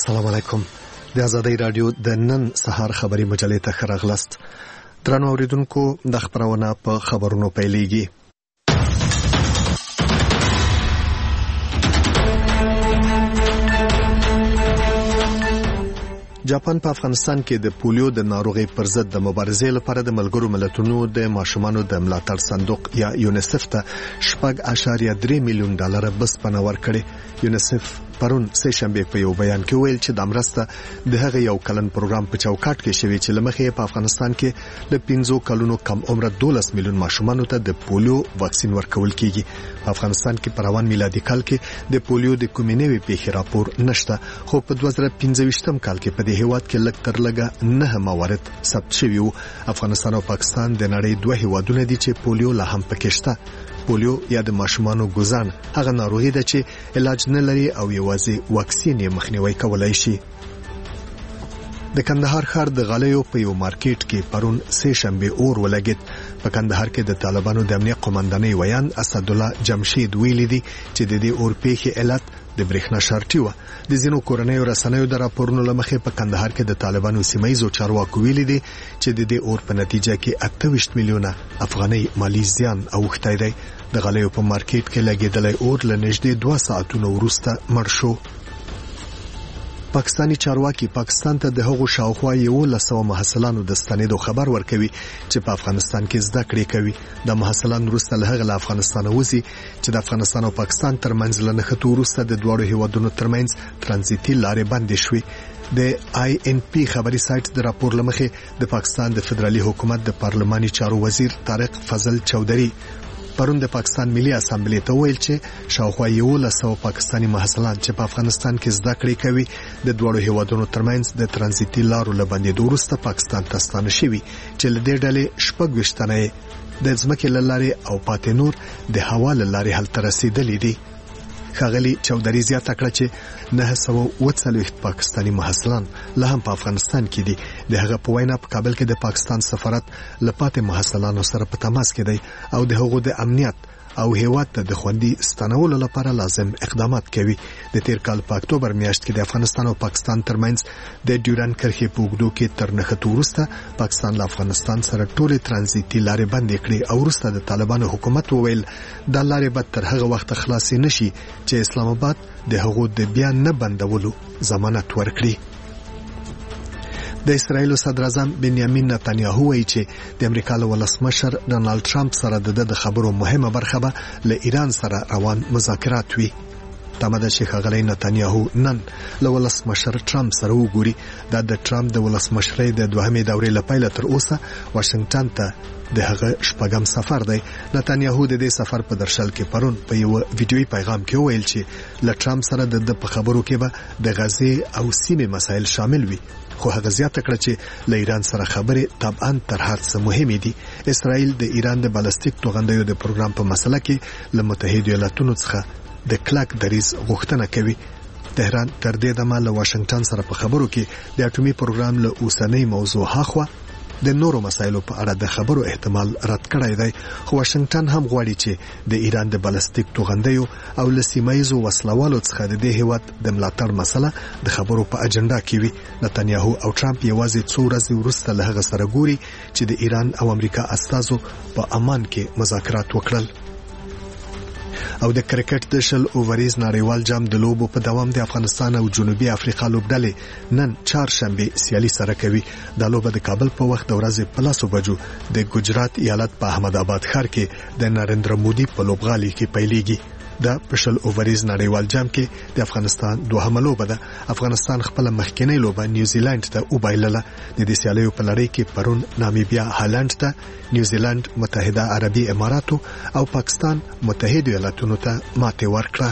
السلام علیکم. د آزادۍ رادیو د نن سهار خبري مجلې ته ښه راغلاست. درنو اوریدونکو، د خبرونه په خبرونو پیلېږي. جاپان په افغانستان کې د پولیو د ناروغۍ پر ضد د مبارزې لپاره د ملګرو ملتونو د ماشومانو د ملاتړ صندوق یا یونیسف ته $4.3 میلیون بسپنه ورکړې. یونیسف پرون سه شنبه په یو بیان کې ویل چې د مرسته د هغه یو کلن پروګرام په چوکاټ کې شوی چې لمخې په افغانستان کې د 15 کلونو کم عمر 12 میلیون ماشومانو ته د پولیو واکسین ورکول کیږي. په افغانستان کې په روان میلادي کال کې د پولیو د کومې نوې پیښې راپور نشته، خو په 2015 کال کې په دې هیواد کې لږ تر لږه 9 موارد ثبت شوي وو. افغانستان او پاکستان د نړۍ دوه هیوادونه دي چې پولیو لا هم پکې شته. پولیو یا د ماشومانو ګوزان هغه ناروغي ده چې علاج نه لري او یوازې واکسین یې مخنیوي کولای شي. د کندهار ښار د غالیو په یو مارکیټ کې پرون سه شنبه اور ولګید. په کندهار کې د طالبانو د امنیت قومندانۍ ویان اسد الله جمشید ویلي دي چې د دې اور پیښې علت د برېښنا شارټي و. د ځینو کورنیو رسنیو د راپورونو لمخې په کندهار کې د طالبانو سیمایي چارواکو ویلي دي چې د دې اور په نتیجه کې 28 میلیونه افغاني مالی زیان اوښتی دی. د غالیو په مارکیټ کې لګیدلې اور له نږدې 2 ساعتونو وروسته مړ شو. پاکستانی چارواکي پاکستان ته د هغو شاوخوا 1100 محصلانو د ستنېدو خبر ورکوي چې په افغانستان کې زده کړې کوي. د محصلانو وروسته له هغه له افغانستان وځي چې د افغانستان او پاکستان ترمنځ له نښتو وروسته د دواړو هیوادونو ترمنځ ترانزیتي لارې بندې شوې. د INP خبري سایت د راپور لمخې د پاکستان د فدرالي حکومت د پارلماني چارو وزیر طارق فضل چودري پرون د پاکستان ملي اسامبلې ته ویل چې شاوخوا 1100 پاکستانی محصلان چې په افغانستان کې زده کړې کوي د دوړو هیوادونو ترمنځ د ترانزیتي لارو لبندې وروسته پاکستان ته ستانه شوي چې له دې ډلې 26 تنه د ځمکې لارې او پاتې نور د هوا لارې هلته رسیدلې دي. ښاغلي چودري زیاته کړه چې 940 پاکستانی محصلان لا هم په افغانستان کې دي. د هغه په وینا په کابل کې د پاکستان سفارت لپاره محصلانو سره په تماس کې دی او د هغو د امنیت او هیواد ته د خوندي ستنولو لپاره لازم اقدامات کوي. د تیر کال په اکتوبر میاشت کې د افغانستان او پاکستان ترمنځ د ډیورن کرښې په اوږدو کې تر نښتو وروسته پاکستان له افغانستان سره ټولې ترانزیتي لارې بندې کړې او وروسته د طالبانو حکومت وویل دا لارې به تر هغه وخت خلاصې نشي چې اسلام آباد د هغو د بیا نه بندولو ضمانت ورکړي. د اسرایل صدر اعظم بنیامین نتانیاهو وایي چې د امریکا له ولسمشر ډونالد ټرمپ سره د خبرو مهمه برخه به له ایران سره روان مذاکرات وي. تمه ده چې ښاغلی نتانیاهو نن له ولسمشر ټرمپ سره وګوري. دا د ټرمپ د ولسمشرۍ د دوهمې دورې له پیله تر اوسه واشنگټن ته د هغه شپږم سفر دی. نتانیاهو د دې سفر په درشل کې پرون په یو ویډیويي پیغام کې ویل چې له ټرمپ سره د خبرو کې به د غزې او سیمې مسایل شامل وي، خو هغه زیاته کړه چې له ایران سره خبرې طبعا تر هر څه مهمې دي. اسرائیل د ایران د بالستیک توغندیو د پروګرام په مسله کې له متحده ایالاتونو څخه د کلک دریځ غوښتنه کوي. تهران تر دې دمه له واشنگټن سره په خبرو کې د اټومي پروګرام له اوسنۍ موضوع هاخوا د نورو مسایلو په اړه د خبرو احتمال رد کړی دی، خو واشنگټن هم غواړي چې د ایران د بالستیک توغندیو او له سیمایزو وسلوالو څخه د دې هیواد د ملاتړ مسله د خبرو په اجنډا کې وي. نتانیاهو او ټرمپ یوازې څو ورځې وروسته له هغه سره ګوري چې د ایران او امریکا استازو په عمان کې مذاکرات وکړل. او د کرکټ د شل اووریز نړیوال جام د لوبو په دوام د افغانستان او جنوبي افریقا لوبډلې نن چهارشنبه سیالي سره کوي. دا لوبه د کابل په وخت د ورځې په 10 بجو د ګجرات ایالت په احمد آباد ښار کې د نریندر مودي په لوبغالي کې پیلېږي. دا په شل اووریز نړیوال جام کې د افغانستان دوهمه لوبه ده. افغانستان خپل مخکینی لوبه نیوزیلند ته وبایلله. د دې سیالیو په لړۍ کې پرون نامیبیا هالند ته، نیوزیلند متحده عربي اماراتو او پاکستان متحده ایالاتونو ته ماتې ورکړه.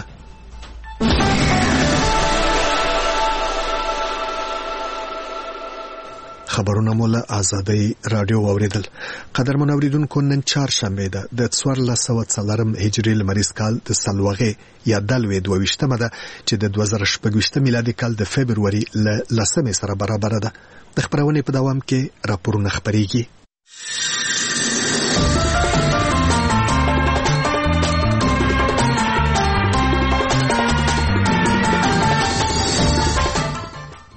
خبرونه مولا آزادۍ رادیو اوریدل. قدرمن اوریدونکو، نن چهارشنبه ده د 1440 هجری لمریز کال د سلوغې یا دلوې 22مه ده چې د 2016 میلادي کال د فبرवरी ل 10 سره برابر ده. د خبرونې په دوام کې راپورونه خبريږي.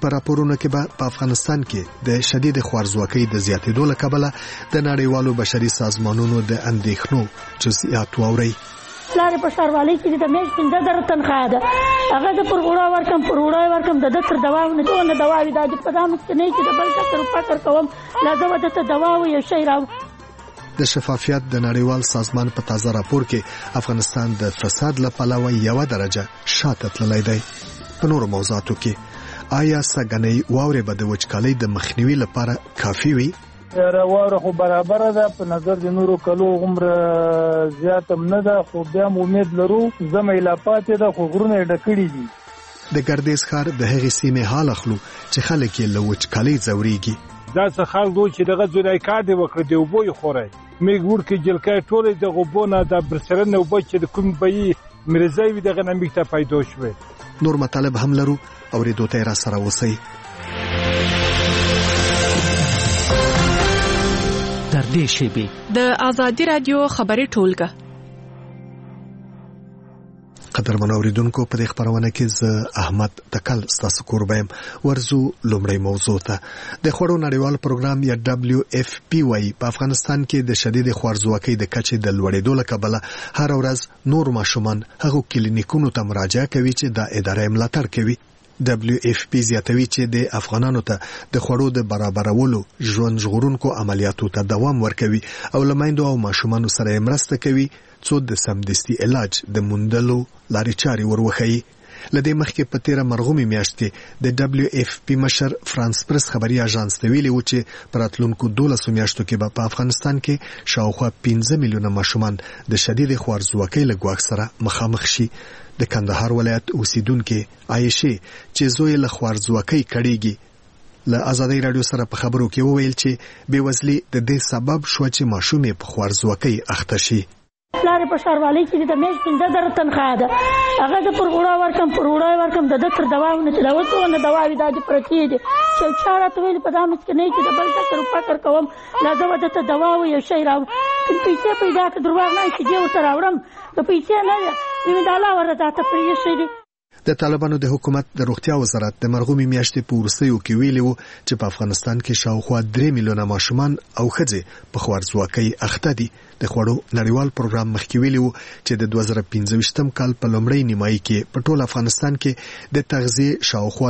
په راپورونو کې به په افغانستان کې د شدید خوارځواکۍ د زیاتېدو له کبله د نړیوالو بشري سازمانونو د اندېښنو جزئیات واورئ. پلار په ښاروالۍ کې د میاشتې 15,000 تنخواه ده. هغه د پر وړا ورکم د تر دوا نه څونه دوا وي دا په دامه کې نه چې د بل څه فکر کوم لازم ده ته دوا او یو شی راو. د شفافیت د نړیوال سازمان په تازه راپور کې افغانستان د فساد له پلوه یو درجه شاته تللی دی. په نورو موضوعاتو کې آیا سګنۍ واورې به د وچکالۍ د مخنیوي لپاره کافي وي؟ واوره خو برابر ده په نظر د نورو کلو عمر زیات هم نه ده خو بیا امید لرو زمې لا پاتې ده خو غرونه ډکړي دي. د ګردیز ښار د هغې سیمې حال اخلو چې خلک یې له وچکالۍ ځورېږي. دا څه خلک دوی چې دغه ځای کار دی وکړي د اوبو یې خوري میږ ورکې جلکای ټولې د غوبونه د برسرنه اوبه چې د کوم بهي مرزای وي دغه نمیک ته پیدا شوې. نور مطالب هم لرو اورېدو ته را سره اوسئ. تر دې شیبې د آزادي رادیو خبري ټولګه. قدرمن اوریدونکو په دې خبرونه کې زه احمد تکل ستاسو کوربم ورزو لومړی موضوع ته. د خوړو نړیوال پروګرام یا WFP په افغانستان کې د شدید خوارځواکۍ د کچې د لوړېدو له کبله هر ورځ نور ماشومان هغو کلینیکونو ته مراجعه کوي چې د ادارې ملاتړ کوي. WFP زیاتوي چې د افغانانو ته د خوړو د برابرولو ژوند ژغورونکو عملیاتو ته دوام ورکوي او لمایندو او ماشومانو سره مرسته کوي څو د سمدستي علاج د موندلو لارې چارې وروښيي. لدې مخکې په تیره مرغومي میاشت کې د WFP مشر فرانس پرس خبري اژانس ته ویلي و چې په راتلونکو 12 میاشتو کې به په افغانستان کې شاوخوا 15 میلیونه ماشومان د شدید خوارځواکۍ له ګواښ سره مخامخ شي. د کندهار ولایت اوسیدونکو عایشه چې زوی له خوارځواکۍ کړيږي له آزادۍ رادیو سره په خبرو کې وویل چې بېوزلي د دې سبب شو چې ماشومې په خوارځواکۍ اخته شي. پلار په ښاروالۍ کې د میاشتې 15,000 تنخواه ده. هغه د پر وړا ورکم د تر دوا نه څونه دوا وي دا پرتی دي چې چاره ته ویل په دامه کې نه چې د بل څه فکر کوم لازم ده ته دوا او یو شی راو. پیسې پیدا کړ دروغ نه چې دی تر راوړم د پیسې نه وي دا لا ورته ته پرې شي دي. د طالبانو د حکومت د روغتیا وزارت د مرغومي میاشتې په وروستیو کې ویلي وو چې په افغانستان کې شاوخوا 3 میلیونه ماشومان او ښځې په خوارځواکۍ اخته دي. د خوړو نړیوال پروګرام مخکې ویلي وو چې د 2015 کال په لومړۍ نیمایي کې په ټول افغانستان کې د تغذیه شاوخوا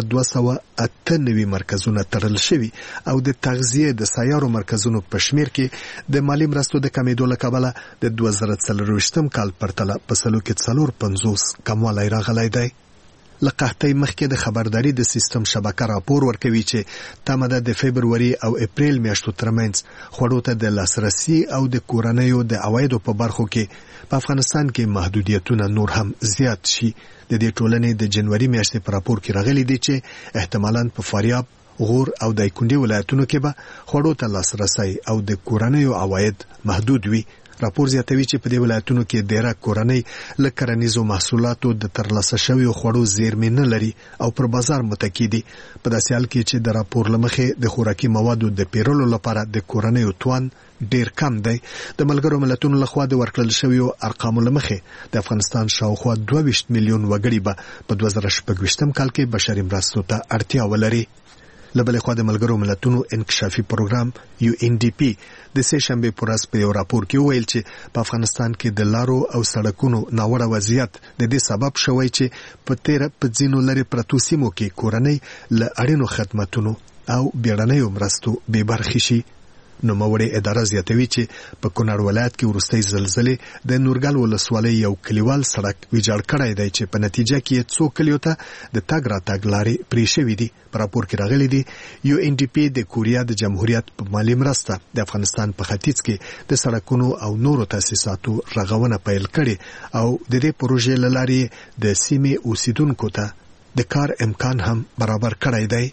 298 مرکزونه تړل شوي او د تغذیه د سیارو مرکزونو په شمیر کې د مالی مرستو د کمیدو له کبله د 2024 کال پرتله په سلو کې 450 کموالی راغلی دی. لقحتي مخکې د خبرداري د سیستم شبکه راپور ورکوي چې تمه د فبرवरी او اپریل میاشتو ترمنځ خوړو ته د لاسرسي او د کورنیو د عوایدو په برخو کې په افغانستان کې محدودیتونه نور هم زیات شي. د دې ټولنې د جنوري میاشتې په راپور کې راغلي دي چې احتمالاً په فاریاب، غور او دایکنډي ولایتونو کې به خوړو ته لاسرسي او د کورنیو عواید محدود وي. راپور زیاتوي چې په دې ولایتونو کې ډېره کورنۍ له کرنیزو محصولاتو د ترلاسه شویو خوړو زیرمې نه لري او پر بازار متکی دي. په داسې حال کې چې د راپور له مخې د خوراکي موادو د پیرلو لپاره د کورنیو توان ډېر کم دی. د ملګرو ملتونو لخوا د ورکړل شویو ارقامو له مخې د افغانستان شاوخوا 22 میلیون وګړي به په 2026 کال کې بشري مرستو ته اړتیا ولري. لبل خو د ملګرو ملتونو انکشافي پروګرام UNDP د سه شنبه پر ورځ په یو راپور کې ویل چې په افغانستان کې د لارو او سړکونو ناوړه وضعیت د دې سبب شوی چې په ځینو لري پرتو سیمو کې کورنۍ له اړینو خدماتو او بیړنیو مرستو بې برخې شي. نو موړې اداره زیاتوي چې په کونړ ولایت کې ورستۍ زلزلې د نورګل ولسوالۍ یو کلیوال سړک ویجاړ کړی دی چې په نتیجه کې څو کلیو ته د تګ راتګ لارې پرې شوې دي. په راپور کې راغلي دي UNDP د کوریا د جمهوریت په مالی مرسته د افغانستان په ختیځ کې د سړکونو او نورو تاسیساتو رغونه پیل کړي او د دې پروژې له لارې د سیمې اوسیدونکو ته د کار امکان هم برابر کړی دی.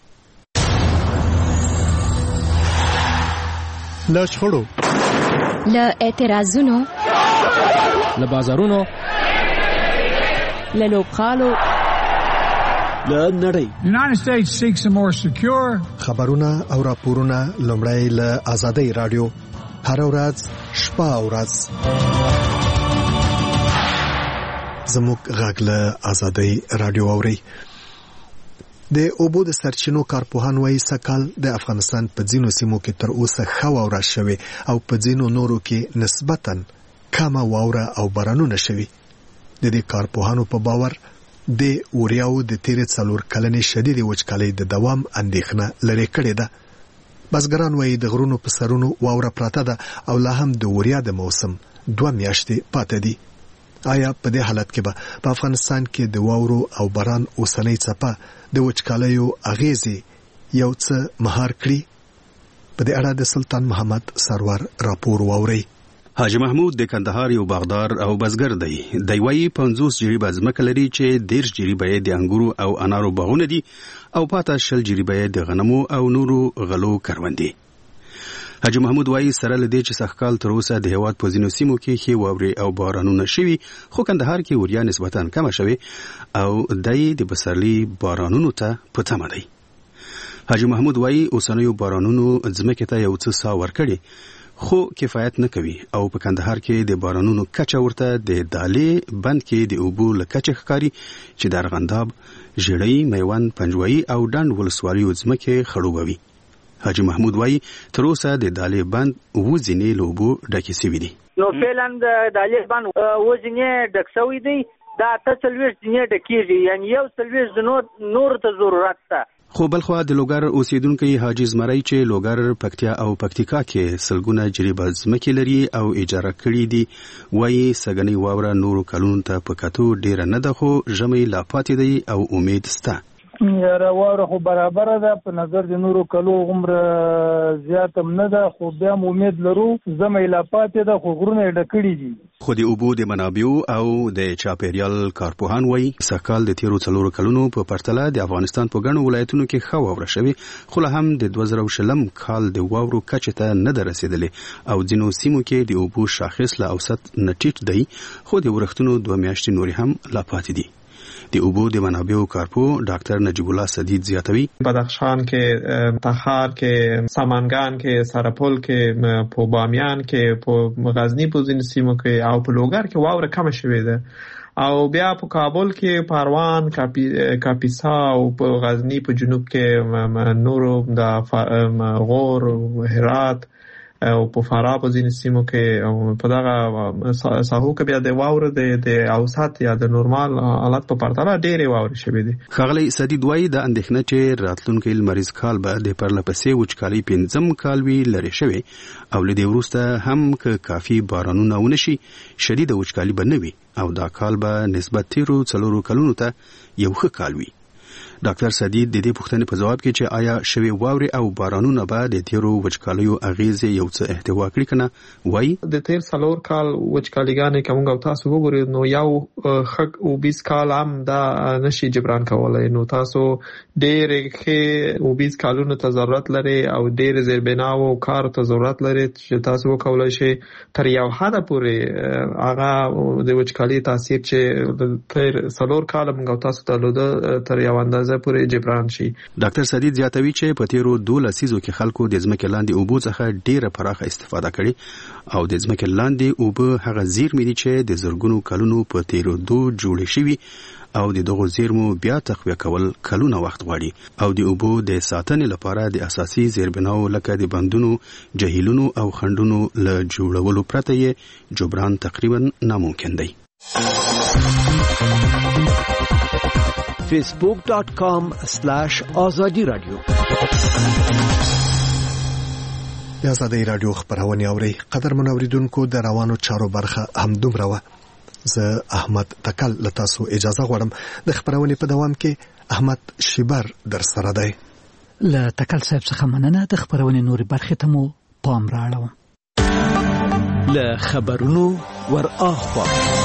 له شخړو، له اعتراضونو، له بازارونو، له لوبغالو، له نړۍ. United States seeks a more secure. خبرونه او راپورونه لومړی له آزادۍ رادیو هر ورځ شپه او ورځ زموږ غږ له آزادۍ رادیو اوري. د اوبو د سرچینو کارپوهان وايي سکهال د افغانستان په ځینو سیمو کې تر اوسه ښه واوره شوې او په ځینو نورو کې نسبتاً کمه واوره او بارانونه شوي. د دې کارپوهانو په باور د اوریاو د تیرې 4 کلنې شدید وچکالۍ د دوام اندېښنه لري کړې ده. بزګران وايي د غرونو په سرونو واوره پراته ده او لا هم د اوریا د موسم 2 میاشتې پاتې دي. آیا په دې حالت کې به په افغانستان کې د واورو او باران اوسنۍ څپه د وچکالیو اغیزې یو څه مهار کړي؟ په دې اړه د سلطان محمد سرور راپور واوري. حاجی محمود د کندهار یو باغدار او بزګر دی. دی وايي 50 جریبه ځمکه لري چې 10 جریبه د انګورو او انارو باغونه دي او پاته 10 جریبه د غنمو او نورو غلو کروندې. حاجی محمود وايي سره لدې چې سخکال تر اوسه د هیواد په ځینو سیمو کې ښې واورې او بارانونه شوي، خو کندهار کې اوریا نسبتاً کمه شوې او دای د بسرلي بارانونو ته په تمه دی. حاجی محمود وايي اوسنیو بارانونو ځمکې ته یو څه سا ورکړي خو کفایت نه کوي او په کندهار کې د بارانونو کچه ورته د دالې بند کې د اوبو لکچه ښکاری چې د ارغنداب، ژړۍ، میوند، پنجوایي او ډنډ ولسوالیو ځمکې خړوبوي. حاجی محمود وايي تر اوسه د دالې بند وزینې لوبو ډکې سوي دي. نو فعلا د دالې بند وزینې ډک سوي دي، دا 43 ځینې ډکېږي، یعنی یو 43 نور ته ضرورت ده. خو بلخوا د لوګر اوسیدونکو حاجی زمری چې لوګر، پکتیا او پکتیکا کې سلګونه جریبه ځمکې لري او اجاره کړي دي، وايي سګنی واوره نورو کلونو ته په کتو ډیره نه ده، خو ژمي لا پاتې دی او امید سته. یاره واوره خو برابر ده، په نظر د نورو کلو عمره زیات هم نه ده، خو بیا امید لرو ژمي لا پاتې ده، خو غرونه ډکړي دي. خو د اوبو د منابعو او د چاپیریال کارپوهان وايي سکهال د تیرو 4 کلونو په پرتله د افغانستان په ګڼو ولایتونو کې ښه واوره شوې، خو لا هم د 2020 کال د واورو کچې ته نه ده رسیدلې او ځینو سیمو کې د اوبو شاخص له اوسط نه ټیټ دی، خو د ورښتونو 2 میاشتې نورې هم لا پاتې دي. د اوبو د منابعو کارپو ډاکټر نجیب الله سدید زیاتوي بدخشان کې، تخار کې، سمنګان کې، سرپل کې، په بامیان کې، په غزنی په ځینو سیمو کې او په لوګر کې واوره کم شوې ده او بیا په کابل کې، پروان، کاپیسا او په غزنی په جنوب کې نورو د غور، هرات او په فراه په ځینو سیمو کې او په دغه ساحو کې بیا د واوره د اوسط یا د نورمال حالت په پرتله ډېرې واورې شوې دي. ښاغلی سدید وايي د اندېښنه چې راتلونکی لمریز کال به د پرلپسې وچکالۍ 5م کال وي لرې شوی او له دې وروسته هم که کافي بارانونه ونه شي شدیده وچکالي به نه وي او دا کال به نسبت تیرو 4 کلونو ته یو ښه کال وي. ډاکټر سدید د دې پوښتنې په جواب کې چې آیا شوی واورې او بارانونه به د تیرو وچکالیو اغیزې یو څه احتوا کړي کنه، وایي د تیر 4 کال وچکالیګانې کومه او تاسو وګورئ نو یو خک او 20 کال هم دا نشي جبران کولای، نو تاسو ډېر کې او 20 کالونو ته ضرورت لري او ډېر زیربناو کار ته ضرورت لري چې تاسو وکولای شئ تر یو حد پورې هغه د وچکالۍ تاثیر چې د تیر 4 کال موږ تاسو ته لوده تر یو اندازه پورې جبران شي. ډاکټر سدید زیاتوي چې په تیرو 2 لسیزو کې خلکو د ځمکې لاندې اوبو څخه ډیره پراخه استفاده کړې او د ځمکې لاندې اوبه هغه زیرمې دي چې د زرګونو کلونو په تیرو 2 جوړې شوي او د دغو زیرمو بیا تقویه کول کلونه وخت غواړي او د اوبو د ساتنې لپاره د اساسي زیربناو لکه د بندونو، جهیلونو او خندونو له جوړولو پرته یې جبران تقریبا ناممکن دی. facebook.com/azadi radio د ازادي رادیو خبرونه اوري. قدرمن اوریدونکو د روانو چارو برخه همدومره وه. زه احمد تکل لتاسو اجازه غواړم د خبرونه په دوام کې احمد شیبر در سره دی. له تکل صاحب څخه مننه. د خبرونه نوري برخه ته مو پام راړم. له خبرونو ور اخوا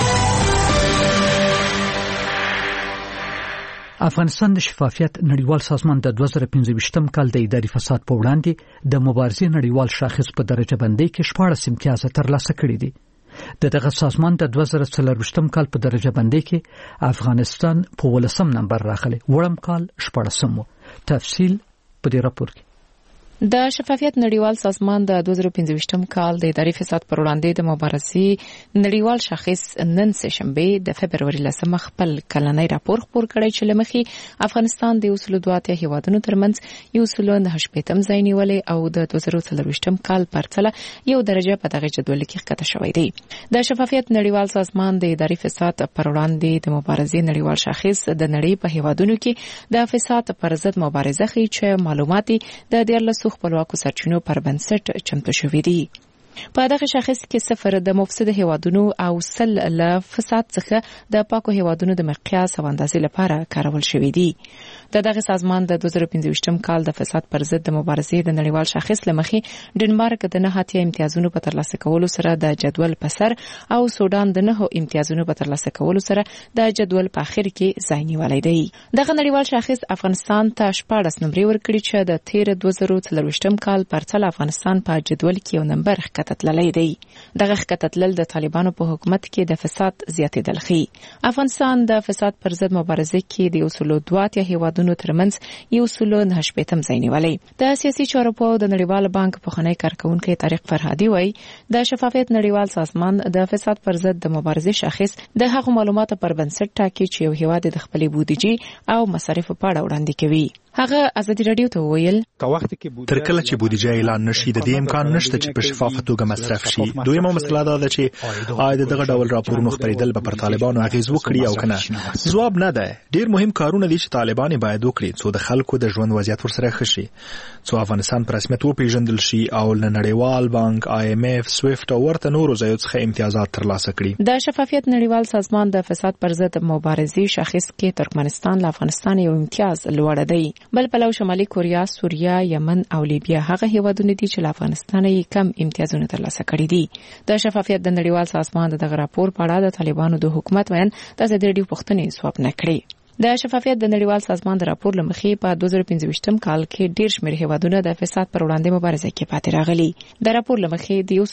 افغانستان د شفافیت نړیوال سازمان د 2025م کال د اداري فساد په وړاندې د مبارزې نړیوال شاخص په درجه بندۍ کې 14 امتیازات ترلاسه کړي دي. دغه سازمان د 2024م کال په درجه بندۍ کې افغانستان په 18م نمبر راغلی، وړم کال 14م. تفصیل په دې راپور کې. د شفافیت نړیوال سازمان د 2015م کال د اداري فساد پر وړاندې د مبارزې نړیوال شاخص نن سهشنبه د فبرवरी 10 خپل کلنۍ راپور خپور کړی چې لمخې افغانستان د 202 هیوادونو ترمنځ 185 ځای نیولې او د 2023م کال پرتله یو درجه په دغه جدول کې ښکته شوی دی. د شفافیت نړیوال سازمان د اداري فساد پر وړاندې د مبارزې نړیوال شاخص د نړۍ په هیوادونو کې د فساد پر ضد مبارزه کوي چې معلوماتي د 14 خپلواکو سرچینو پر بنسټ چمتو شوي دي. په دغه شاخص کې 0 د مفسد هیوادونو او 100 له فساد څخه د پاکو هیوادونو د مقیاس او اندازې لپاره کارول شوي دي. دغه سازمان د 2015م کال د فساد پر ضد د مبارزې د نړیوال شاخص لمخې ډنمارک د 9 امتیازونو په ترلاسه کولو سره د جدول په سر او سودان د 9 امتیازونو په ترلاسه کولو سره د جدول په اخر کې ځای نیولی دی. دغه نړیوال شاخص افغانستان ته 14 نمبر ورکړي چې د 2023م کال پرتله افغانستان په جدول کې یو نمبر ښکته دی. دغه ښکته تلل د طالبانو په حکومت کې د فساد زیاتېدل ښيي. افغانستان د فساد پر ضد مبارزې کې د 202 هیوادونو ترمنځ 185 ځای نیولی. د سیاسي چارو په د نړیوال بانک پخوانی کارکونکي طارق فرهادي وایي د شفافیت نړیوال سازمان د فساد پر ضد د مبارزې شاخص د هغو معلوماتو پر بنسټ ټاکي چې یو هیواد د خپلې بودیجې او مصارفو په اړه وړاندې کوي. هغه ازادي رادیو ته وویل تر کله چې بودیجه اعلان نشي د دې امکان نشته چې په شفافه توګه مصرف شي. دویمه مسله دا ده چې آیا دغه ډول راپورونو خپرېدل به پر طالبانو اغیز وکړي او کنه؟ ځواب نه ده. ډیر مهم کارونه دي چې طالبان باید وکړي څو د خلکو د ژوند وضعیت ورسره ښه شي، څو افغانستان په رسمیت وپیژندل شي او له نړیوال بانک، IMF، سویفت او ورته نورو ځایونو څخه امتیازات ترلاسه کړي. د شفافیت نړیوال سازمان د فساد پر ضد مبارزې شاخص کې ترکمنستان له افغانستان یو امتیاز لوړ دی. بل پلو شمالي کوریا، سوریه، یمن او لیبیا هغه هیوادونه دي چې له افغانستان یې کم امتیازونه ترلاسه کړي دي. د شفافیت د نړیوال سازمان دغه راپور په اړه د طالبانو د حکومت وین د ازادي رادیو پوښتنې ځواب نه کړي. د شفافیت د نړیوال سازمان د راپور لمخې په 2015م کال کې ډیر شمېر هیوادونه د فساد پر وړاندې مبارزه کې پاتې راغلي. د راپور لمخې د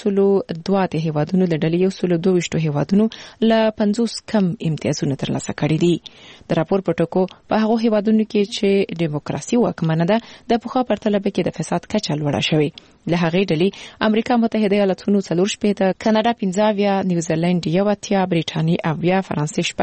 102 هیوادونو له ډلې 122 هیوادونو له 50 کم امتیازونه ترلاسه کړي دي. د راپور په ټکو په هغو هیوادونو کې چې دیموکراسي واکمنه ده د پخوا پرتله کې د فساد کچه لوړه شوې. له هغې ډلې امریکا متحده ایالاتونو 4 کاناډا 15 نیوزیلند 1 برېټانیا 9 فرانسې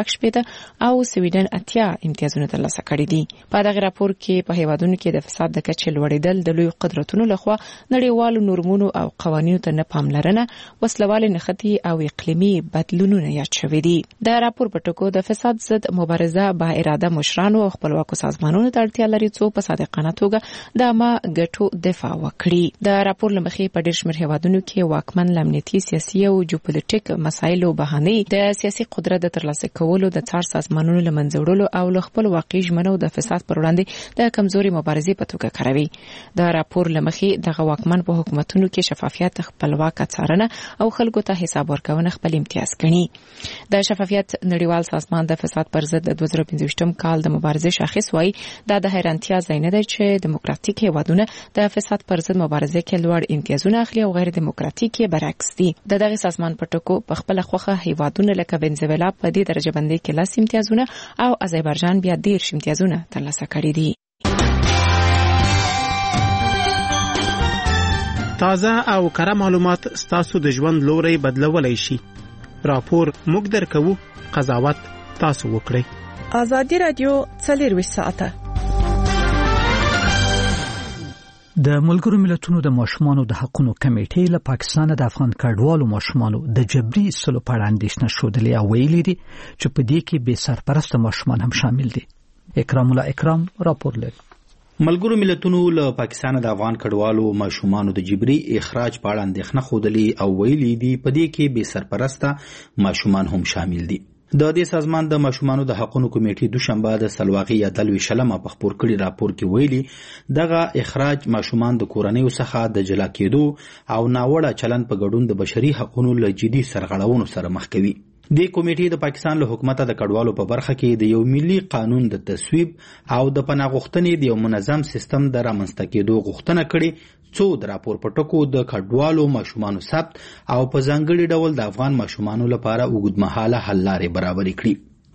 6 او سویډن 8 امتیازونه ترلاسه کړي دي. په دغه راپور کې په هیوادونو کې د فساد د کچې لوړېدل د لوی قدرتونو لخوا نړیوالو نورمونو او قوانینو ته نه پاملرنه، وسلوالې نښتې او اقلیمي بدلونونه یاد شوي دي. د راپور په ټکو د فساد ضد مبارزه با اراده مشرانو او خپلواکو سازمانونو ته اړتیا لري څو په صادقانه توګه د عامه ګټو دفاع وکړي. د راپور له مخې په ډېر شمېر هیوادونو کې واکمن امنیتي، سیاسي او جیوپولیټیک مسایلو بهانې د سیاسي قدرت د ترلاسه کولو، د څار سازمانونو له منځه وړلو او له خپل واقعي ژمنو د فساد پر وړاندې د کمزوري مبارزې په توګه کاروي. د راپور له مخې دغه واکمن په حکومتونو کې شفافیت، خپلواکه څارنه او خلکو ته حساب ورکونه خپل امتیاز ګڼي. د شفافیت نړیوال سازمان د فساد پر ضد د 2015م کال د مبارزې شاخص وایي دا د حیرانتیا ځای نه دی چې دیموکراتیک هیوادونه د فساد پر ضد مبارزې کې لوړ امتیازونه اخلي او غیر دیموکراتیک یې برعکس دي. د دغه سازمان په ټکو په خپل خوخه هیوادونه لکه وینزویلا په دې درجه بندي کې 10 امتیازونه او آذربایجان بیا 10 امتیازونه ترلاسه کړي دي. تازه او کره معلومات ستاسو د ژوند لوري بدلولای شي. راپور موږ درکو، قضاوت تاسو وکړئ. ازادي رادیو 24 ساعته. د ملګرو ملتونو د ماشومانو د حقوقو کمیټې له پاکستان د افغان کډوالو ماشومانو د جبري سلو په اړه اندېښنه شودلې او ویلي دي چې په دې کې بې سرپرست ماشومان هم شامل دي. اکرام الله اکرام راپور لري. ملګرو ملتونو له پاکستان د افغان کډوالو ماشومانو د جبري اخراج په اړه اندېښنه خودلې او ویلي دي په دې کې بې سرپرست ماشومان هم شامل دي. د دې سازمان د ماشومانو د حقوقو کمیټې دوشنبه د سلواغي یا دلوي شلمه په خبر کړي راپور کې ویلي دغه اخراج ماشومان د کورنیو څخه د جلا کېدو او ناوړه چلن په ګډون د بشري حقوقو له جدي سرغړونو سره مخ کوي. د کمیټې د پاکستان له حکومت د کډوالو په برخه کې د یو ملي قانون د تصویب او د پناه غوښتنې د یو منظم سیستم د رامنځته کېدو غوښتنه کړې څو د راپور په ټکو د کډوالو ماشومانو ثبت او په ځانګړي ډول د افغان ماشومانو لپاره اوږدمهاله حل لارې برابرې کړي.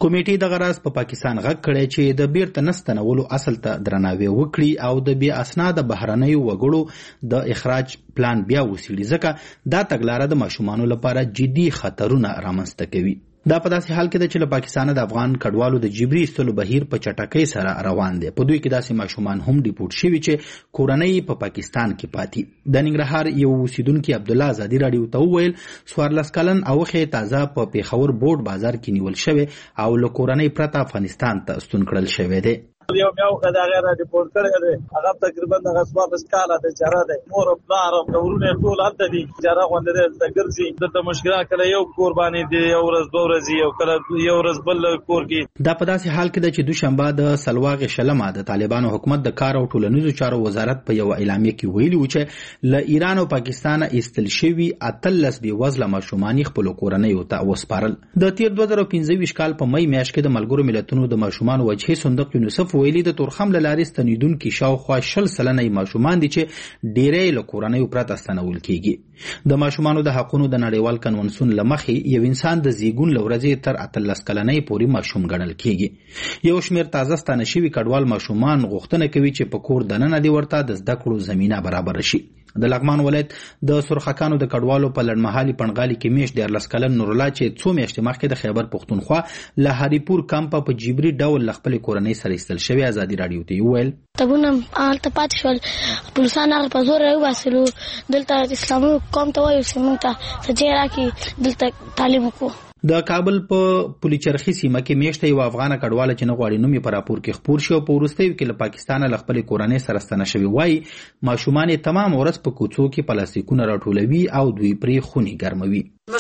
کمیټې د غراز په پاکستان غږ کړی چې د بیرته نستنولو اصل ته درناوی وکړي او د بې اسناد بهرنیو وګړو د اخراج پلان بیا وسیړي، ځکه دا تګلاره د ماشومانو لپاره جدي خطرونه رامنځته کوي. دا په داسې حال کې ده چې له پاکستانه د افغان کډوالو د جبري ایستلو بهیر په چټکۍ سره روان دی. په دوی کې داسې ماشومان هم ډیپورټ شوي چې کورنۍ په پاکستان کې پاتې. د ننګرهار یو اوسیدونکي عبدالله ازادي راډیو ته وویل 14 کلن اوښې تازه په پیښور بورډ بازار کې نیول شوی او له کورنۍ پرته افغانستان ته ستون کړل شوی دی. یو میاو کدا غیر ریپورت کړی دی، هغه تقریبا د غصب اسکاله د چاره دی، مور پلار او ورونه ټول هلته دي، چاره غونډه ده ګرځي د مشکلات کله یو قرباني دی، یو ورځ دوه ورځې یو کله یو ورځ بل کور کې. دا په داسې حال کې ده چې دوشنبه د سلواغ شلمه د طالبانو حکومت د کار او ټولنیزو چارو وزارت په یو اعلامیه کې ویلي و چې له ایران او پاکستان ایستل شوي 13 بې وزله ماشومان خپل کورنۍ ته وسپارل. د تیر 2015 کال په مې میاشت کې د ملګرو ملتونو د ماشومان وجهي صندوق یونیسف ویلي د تورخم له لارې ستنیدونکي شاوخوا 60 سلنه ماشومان دي چې ډېری له کورنیو پرته ستنول کیږي. د ماشومانو د حقونو د نړیوال کنونسیون له مخې یو انسان د زیږون له ورځې تر 18 کلنۍ پورې ماشوم ګڼل کیږي. یو شمېر تازه ستانه شوي کډوال ماشومان غوښتنه کوي چې په کور دننه دې ورته د زده کړو زمینه برابر شي. د لغمان ولایت د سرخکانو د کډوالو په لړمحالي پنډغالي کې میش 14 کلن نور الله چې څو میاشتې مخکې د خیبر پښتونخوا له هریپور کمپ په جبري ډول خپل کورنۍ سره ایستل شوی ازادي راډیو ته ویل تبونه آلته پاتې شول پولیسان هغه په زور راوباسلو، دلته اسلامي قوم ته وایو چې موږ ته سجې راکړي دلته تعلیم وکړو. د کابل په پولیچرخي سیمه کې میشته یو افغان کډواله چې نه غواړي نوم یې په راپور کې خپور شو په وروستیو کې له پاکستانه له خپل کورنۍ سره ستنه شوی وای ماشومان تمام ورځ په کوڅو کې پلاستیکونه راټولوي او دوی پرې خوني ګرموي.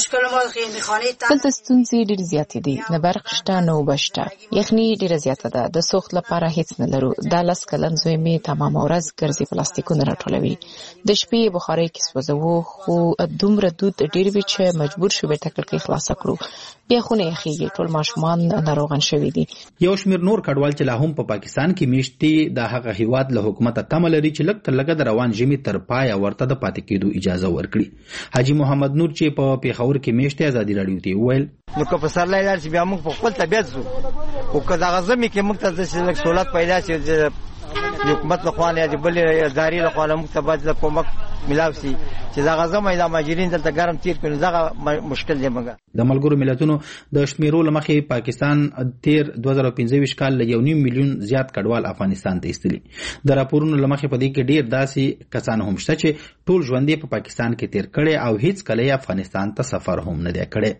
دلته ستونزې ډېرې زیاتې دي، نه برق شته نه اوبه شته، یخني ډېره زیاته ده، د سوخت لپاره هیڅ نه لرو. دا 10 کلن زوی مې تمام ورځ ګرځي پلاستیکونه راټولوي، د شپې بخارۍ کې سوځوو، خو دومره دود ډېر وي چې مجبور شو بیرته کړکۍ خلاصه کړو، بیا خونه یخېږي، ټول ماشومان ناروغان شوي دي. یو شمېر نور کډوال چې لا هم په پاکستان کې میشت دي د هغه هیواد له حکومت تمه لري چې لږ تر لږه د روان ژمي تر پایه ورته د پاتې کېدو اجازه ورکړي. حاجي محمد نور چې په پیښور کې میشت ازادي راډیو ته ویل نو که په سرلای لار چې بیا موږ په خپل طبیعت زو او که دا غزمي کې موږ ته د لږ سہولت پیدا شي د حکومت له خوا نه د بل ادارې له خوا موږ ته باید د کومک ملاو شي چې دا غزمه د ماجرین دلته ګرم تیر کړي، دا مشکل دی. موږ د ملګرو ملتونو د شمیرو لمخې پاکستان تیر 2015 کال له 1.5 میلیون زیات کډوال افغانستان ته ایستلي. د راپورونو لمخې په دې کې ډیر داسې کسان هم شته چې ټول ژوند په پاکستان کې تیر کړي او هیڅ کله افغانستان ته سفر هم نه دی کړی.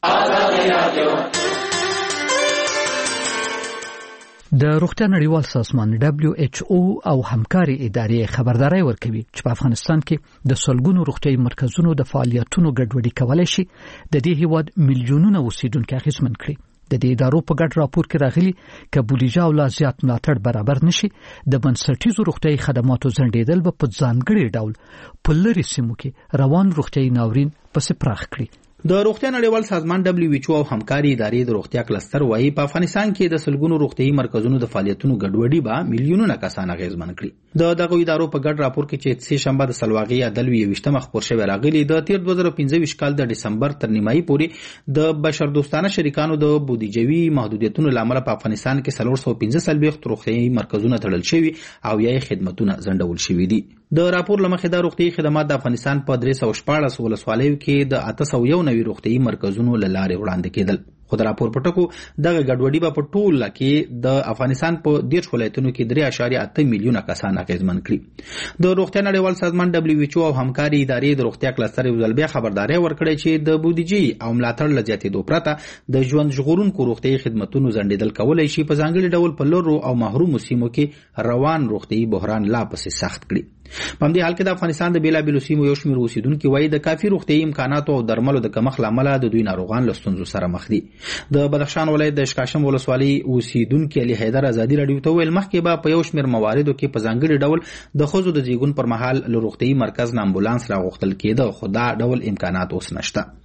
د روغتیا نړیوال سازمان WHO او همکاري ادارې خبرداري ورکوي چې په افغانستان کې د سلګونو روغتیايي مرکزونو د فعالیتونو ګډوډي کولای شي د دې هیواد میلیونونه اوسیدونکو اغیزمن کړي. د دې ادارو په ګډ راپور کې راغلي چې بودیجه او لا زیات ملاتړ برابر نشي د بنسټیزو روغتیايي خدماتو ځنډېدل به په ځانګړي ډول په لري سیمو کې روان روغتیايي ناورین پسې پراخ کړي. د روغتیا نړیوال سازمان WHO او همکاري ادارې د روغتیا کلستر وايي په افغانستان کې د سلګونو روغتیايي مرکزونو د فعالیتونو ګډوډي به میلیونونه کسان اغیزمن کړي. د دغه ادارو په ګډ راپور کې چې سه شنبه د سلواغي عدل 28 خبر شوی راغلی د تیر 2015 کال د دسمبر تر نیمایي پورې د بشردوستانه شریکانو د بودیجوي محدودیتونو لامل په افغانستان کې 315 روغتیايي مرکزونه تړل شوي او یې خدماتونه ځنډول شوي دي. د راپور لمخې د روغتیايي خدمات د افغانستان په 314 ولسوالیو کې د 801 روغتیايي مرکزونو له لارې وړاندې کېدل. خو د راپور په ټکو دغه ګډوډي به په ټوله کې د افغانستان په 10 ولایتونو کې 3.8 میلیونه کسان اغیزمن کړي. د روغتیا نړیوال سازمان WHO او همکاري ادارې د روغتیا کلستر یو ځل بیا خبرداري ورکړې چې د بودیجې او ملاتړ له زیاتېدو پرته د ژوند ژغورونکو روغتیايي خدماتونو ځنډېدل کولای شي په ځانګړي ډول په لرو او محرومو سیمو کې روان روغتیايي بحران لا پسې سخت کړي. په همدې حال کې د افغانستان د بیلابیلو سیمو یو شمېر اوسیدونکي وایي د کافي روغتیايي امکاناتو او درملو د کمښت له امله د دوی ناروغان له ستونزو سره مخ دي. د بدخشان ولایت د اشکاشم ولسوالۍ اوسیدونکي علي حیدر ازادي راډیو ته ویل مخکې به په یو شمېر مواردو کې په ځانګړي ډول د ښځو د زیږون پر مهال له روغتیايي مرکز نه امبولانس راغوښتل کېده، خو دا ډول امکانات اوس نشته.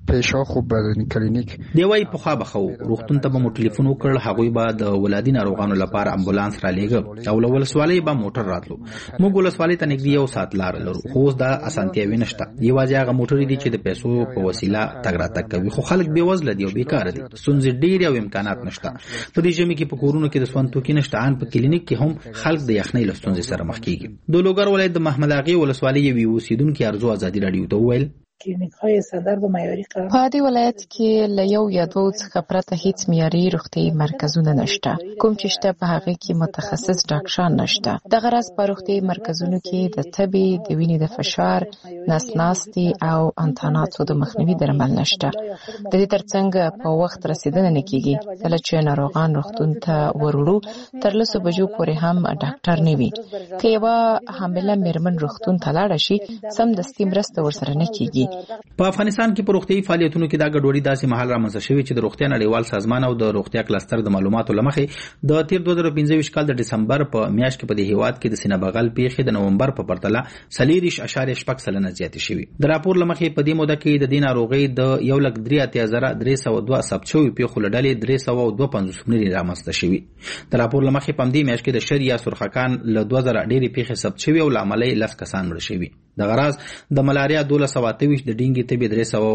پیشا خوب بدني کلینیک دی وای په خوا بخو روغتون ته به مو ټلیفون وکړ هغوی به د ولادي ناروغانو لپاره امبولانس را لېږه او له ولسوالۍ به موټر راتلو موږ ولسوالۍ ته نږدې یو ساعت لار لرو خو دا اسانتیاوي نشته یوازې هغه موټر دي چې د پیسو په وسیله تګ راتګ کوي خو خلک بې وزله دي او بیکاره دي ستونزې ډېرې او امکانات نشته په دې ژمي کې په کورونو کې د سون توکي نشته ان په کلینیک کې هم خلک د یخنۍ له ستونزې سره مخ کیږي د لوګر ولایت د محمد اغي ولسوالۍ یوې اوسیدونکو ارزو ازادي راډیو ته وویل کلینیک‌های استاندارد و معیاری قرار په دې ولایت کې له یو یا دوه څخه پرته هیڅ معیاري روغتي مرکزونه نشته کوم چې شته په هغه کې متخصص ډاکټران نشته د غرض په روغتي مرکزونو کې د تبې د وینې د فشار نسناستي او انتاناتو د مخنیوي درمل نشته د دې ترڅنګ په وخت رسیدنه نه کیږي کله چې ناروغان روغتون ته ورړو تر 2 بجو پورې هم ډاکټر نه وي که یوه حامله میرمن روغتون ته لاړه شي سم دستي مرسته ورسره نه کیږي په افغانستان کې په روغتي فعالیتونو کې دا ګډوډي داسې مهال رامنځته شوې چې د روغتیا نړیوال سازمان او د روغتیا کلستر د معلوماتو لمخې د تیر 2015 کال د دسمبر په میاشت کې په دې هیواد کې د سینه بغل پیښې د نومبر په پرتله 40.6% زیاتې شوې د راپور لمخې په دې موده کې د دې ناروغۍ د 1,83,302 ثبت شوې پیښو لړلې 352 ملي رامنځته شوې د راپور لمخې په دې میاشت کې د شر یا سرخکان له 2000 ډېرې پیښې ثبت شوې او لاملې 10 کسان مړ شوي د غراز د ملاریا 1228 د ډینګي تبي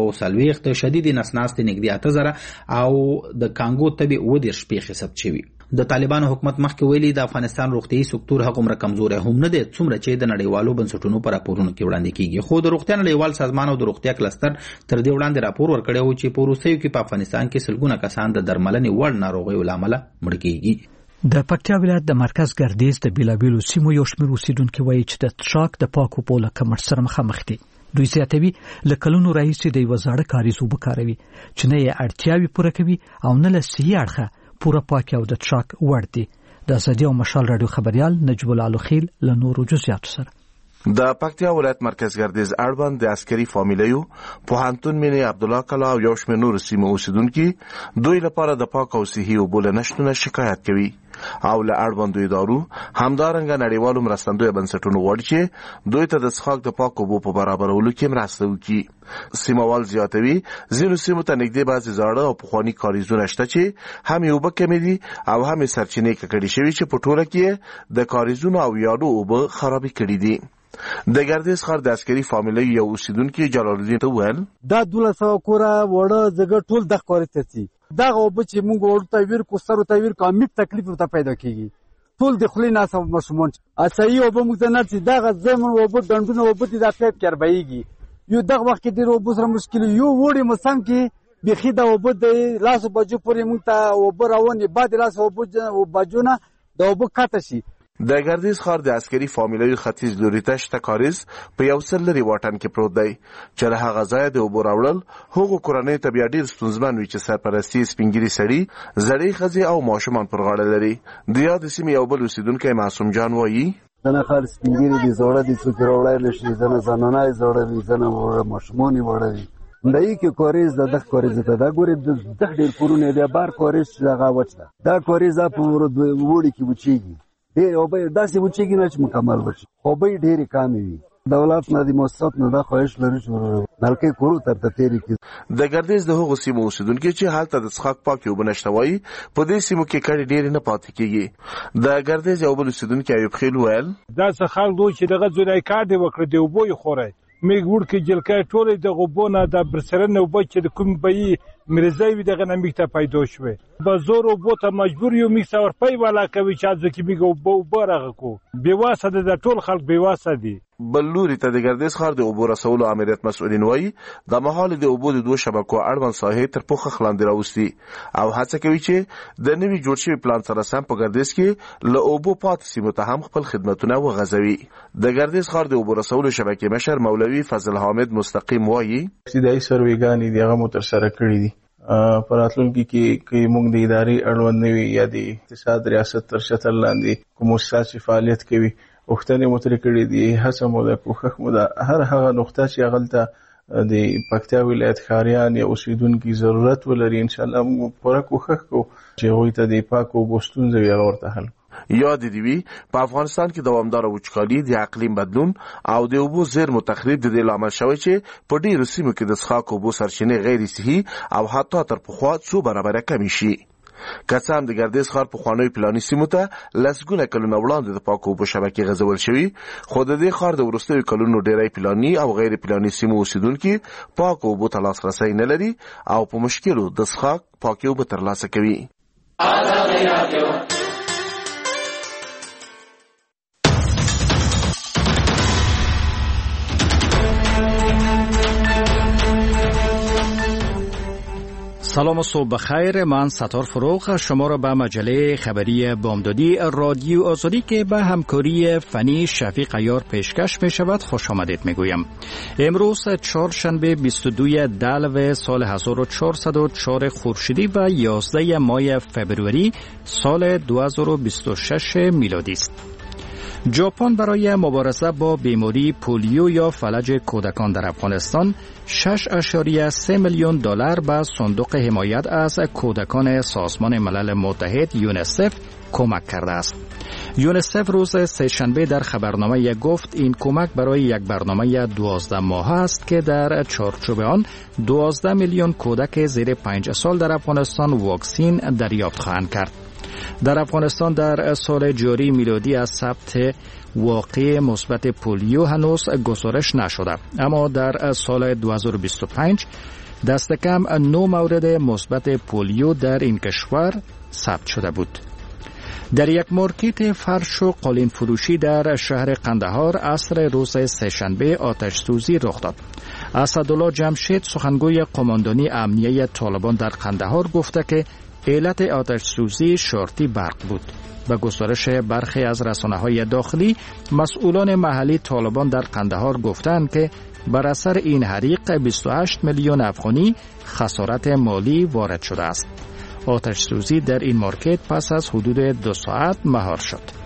340 د شدید نسناستي نږدې 8000 او د کانګو تبي 10 پیښې ثبت شوي د طالبانو حکومت مخکې ویلي د افغانستان روغتيایي سکتور هغومره کمزوري هم نه دي څومره چې د نړیوالو بنسټونو پر راپورونو کې وړاندې کیږي خو د روغتیا نړیوال سازمان او د روغتیا کلستر تر دې وړاندې راپور ورکړی و چې په روسیې کې په افغانستان کې سلګونه کسان د درملنې وړ ناروغیو لامل مړ کیږي د پکتیا ولایت د مرکز ګردیز د بیلابیلو سیمو یو شمېر اوسیدونکو وایي چې د تشاک د پاکو اوبو له کمښت سره مخامخ دي دوی زیاتوي له کلونو راهیسې د یوه زاړه کاریز اوبه کاروي چې نه یې اړتیاوې پوره کوي او نه له صحي اړخه پوره پاکي او د تشاک وړ دي د ازادي او مشال راډیو خبريال نجیب الله لوخیل له نورو جزئیاتو سره د پکتیا ولایت مرکز ګردیز اړوند د عسکري فامیلیو پوهنتون مینه عبدالله کلا او یو شمېر نور سیمو اوسیدونکو دوی لپاره د پاک او صحي اوبو له نشتون شکایت کوي او له اړوندو ادارو همدارنګه نړیوالو مرستندوی بنسټونو غواړي چې دوی ته د څښاک د پاک اوبو په برابرولو کې مرسته وکړي سیموال زیاتوي ځینو سیمو ته نږدې بعضې زاړه او پخواني کاریزونه شته چې هم یې اوبه کمې دي او هم یې سرچینې ککړې شوي چې په ټوله کې د کاریزونو او یادو اوبه خرابې کړي دي د ګردیز ښار د عسکري فامیلۍ یو اوسیدونکي جلال الدین ته وویل دا 1200 کوره وړه زګر ټول د کاري ته دغه اوبه چې موږ ورته ویر کو سره ته ویر کومې تکلیف ورته پیدا کیږي ټول د خلې ناسو مشمون اصلي اوبه موږ نه چې دغه زمون اوبه دندونه اوبه د پیپ کړبېږي یو دغه وخت کې د اوبو سره مشکل یو وړي مسم کې بخي د اوبه د لاس بجو پورې موږ ته اوبه راونی بعد لاس اوبه بجونه د اوبه کاته شي د ګردیز ښار د عسکري فامیلۍ ختیځ لوري ته شته کاریز په یو سل لري واټن کې پروت دی چې له هغه ځایه د اوبو راوړل هغو کورنۍ ته بیا ډېر ستونزمن وي چې سرپرستي سپینګیري سړي زړې ښځې او ماشومان پر غاړه لري د یادې سیمې یو بل اوسیدونکی معصوم جان وایي زنه خال سپینګیري دي زوړه دي څوک راوړلی شي زنه زنانه زوړه دي زنه ماشومان وړه دي دای کې کوریز د دغه کوریز ته دا ګوري د ډېر کورونه دی بار کوریز دغه وچه دا کوریز په وړي کې وچیږي ډېر او به داسې وچیږي نه چې مکمل وشي خو به ډېرې کامې وي دولت نه د مؤسسات نه دا خواهش لري چې نلکې کورو تر ته تیرې کړي د ګردیز د هغو سیمو اوسیدونکي چې هلته د څښاک پاکې اوبه نشته وایي په دې سیمو کې کډې ډېرې نه پاتې کېږي د ګردیز یو بل اوسیدونکي ایوب خیل ویل داسې خلک دوی چې دغه ځونی کار دی وکړه د اوبو یې خوری میږ وړکې جلکۍ ټولې د اوبو نه د برسرن اوبه چې د کوم بیې مرزۍ وي دغه نه میږ ته پیدا شوې به زور اوبو ته مجبور یو میږ ته ورپی والا کوي چې هلته کې میږ اوبه رغه کړو بېواسه ده د ټول خلک بېواسه دي بل لوري ته د ګردیز ښار د اوبو رسولو امریت مسؤلین وایي د مهال د اوبو د 2 شبکو اړوند ساحې تر پوښښ لاندې راوستي او هڅه کوي چې د نوي جوړ شوي پلان سره سم په ګردیز کې له اوبو پاتې سیمو ته هم خپل خدمتونه وغځوي د ګردیز ښار د اوبو رسولو شبکې مشر مولوي فضل حامد مستقیم وایي ابتدایي سروېګانې دي هغه مو ترسره کړي دي په راتلونکي کې موږ د ادارې اړوند نه وي یا د اقتصاد ریاست تر شتل لاندې کوم مؤسسات چې فعالیت کوي غوښتنې مو ترې کړي دي هڅه مو ده کوښښ مو ده هر هغه نقطه چې هغلته د پکتیا ولایت ښاریان یا اوسیدونکي ضرورت ولري انشاءالله موږ پوره کوښښ کوو چې هغوی ته د پاکو اوبو ستونزه وي هغه ورته حل یاد دیوی په افغانستان کې دوامدار وچکالي د اقلیم بدلون او د اوبو زیرمو تخریب د دې لامل شوی چې په ډیرو سیمو کې د څښاک اوبو سرچینې غیر صحي او حتی تر پخوا څو برابره کمې شي. که څه هم د ګردیز ښار پخوانیو پلاني سیمو ته لسګونه کلونه وړاندې د پاکو اوبو شبکې غځول شوي، خو د دې ښار د وروستیو کلونو ډیری پلاني او غیر پلاني سیمو اوسیدونکي پاکو اوبو ته لاسرسی نه لري او په مشکلو د څښاک پاکې اوبه ترلاسه کوي. سلام و صبح بخیر. من ستار فروغ شما را به مجله خبری بامدادی رادیو آزادی که به همکاری فنی شفیق عیار پیشکش می شود خوش آمدید می گویم. امروز چهارشنبه 22 دلو سال 1404 خورشیدی و 11 ماه فبروری سال 2026 میلادی است. ژاپن برای مبارزه با بیماری پولیو یا فلج کودکان در افغانستان 6.3 میلیون دلار به صندوق حمایت از کودکان سازمان ملل متحد یونیسف کمک کرده است. یونیسف روز سه‌شنبه در خبرنامه گفت این کمک برای یک برنامه 12 ماهه است که در چارچوب آن 12 میلیون کودک زیر 5 سال در افغانستان واکسین دریافت خواهند کرد. در افغانستان در سال جاری میلادی از ثبت واقع مثبت پولیو هنوز گزارش نشده، اما در سال 2025 دست کم 9 مورد مثبت پولیو در این کشور ثبت شده بود. در یک مارکت فرش و قالین فروشی در شهر قندهار عصر روز سه‌شنبه آتش سوزی رخ داد. اسدالله جمشید سخنگوی قماندانی امنیه طالبان در قندهار گفته که علت آتش سوزی شورتی برق بود. به گزارش برخی از رسانه‌های داخلی، مسئولان محلی طالبان در قندهار گفتند که بر اثر این حریق 28 میلیون افغانی خسارت مالی وارد شده است. آتش سوزی در این مارکت پس از حدود 2 ساعت مهار شد.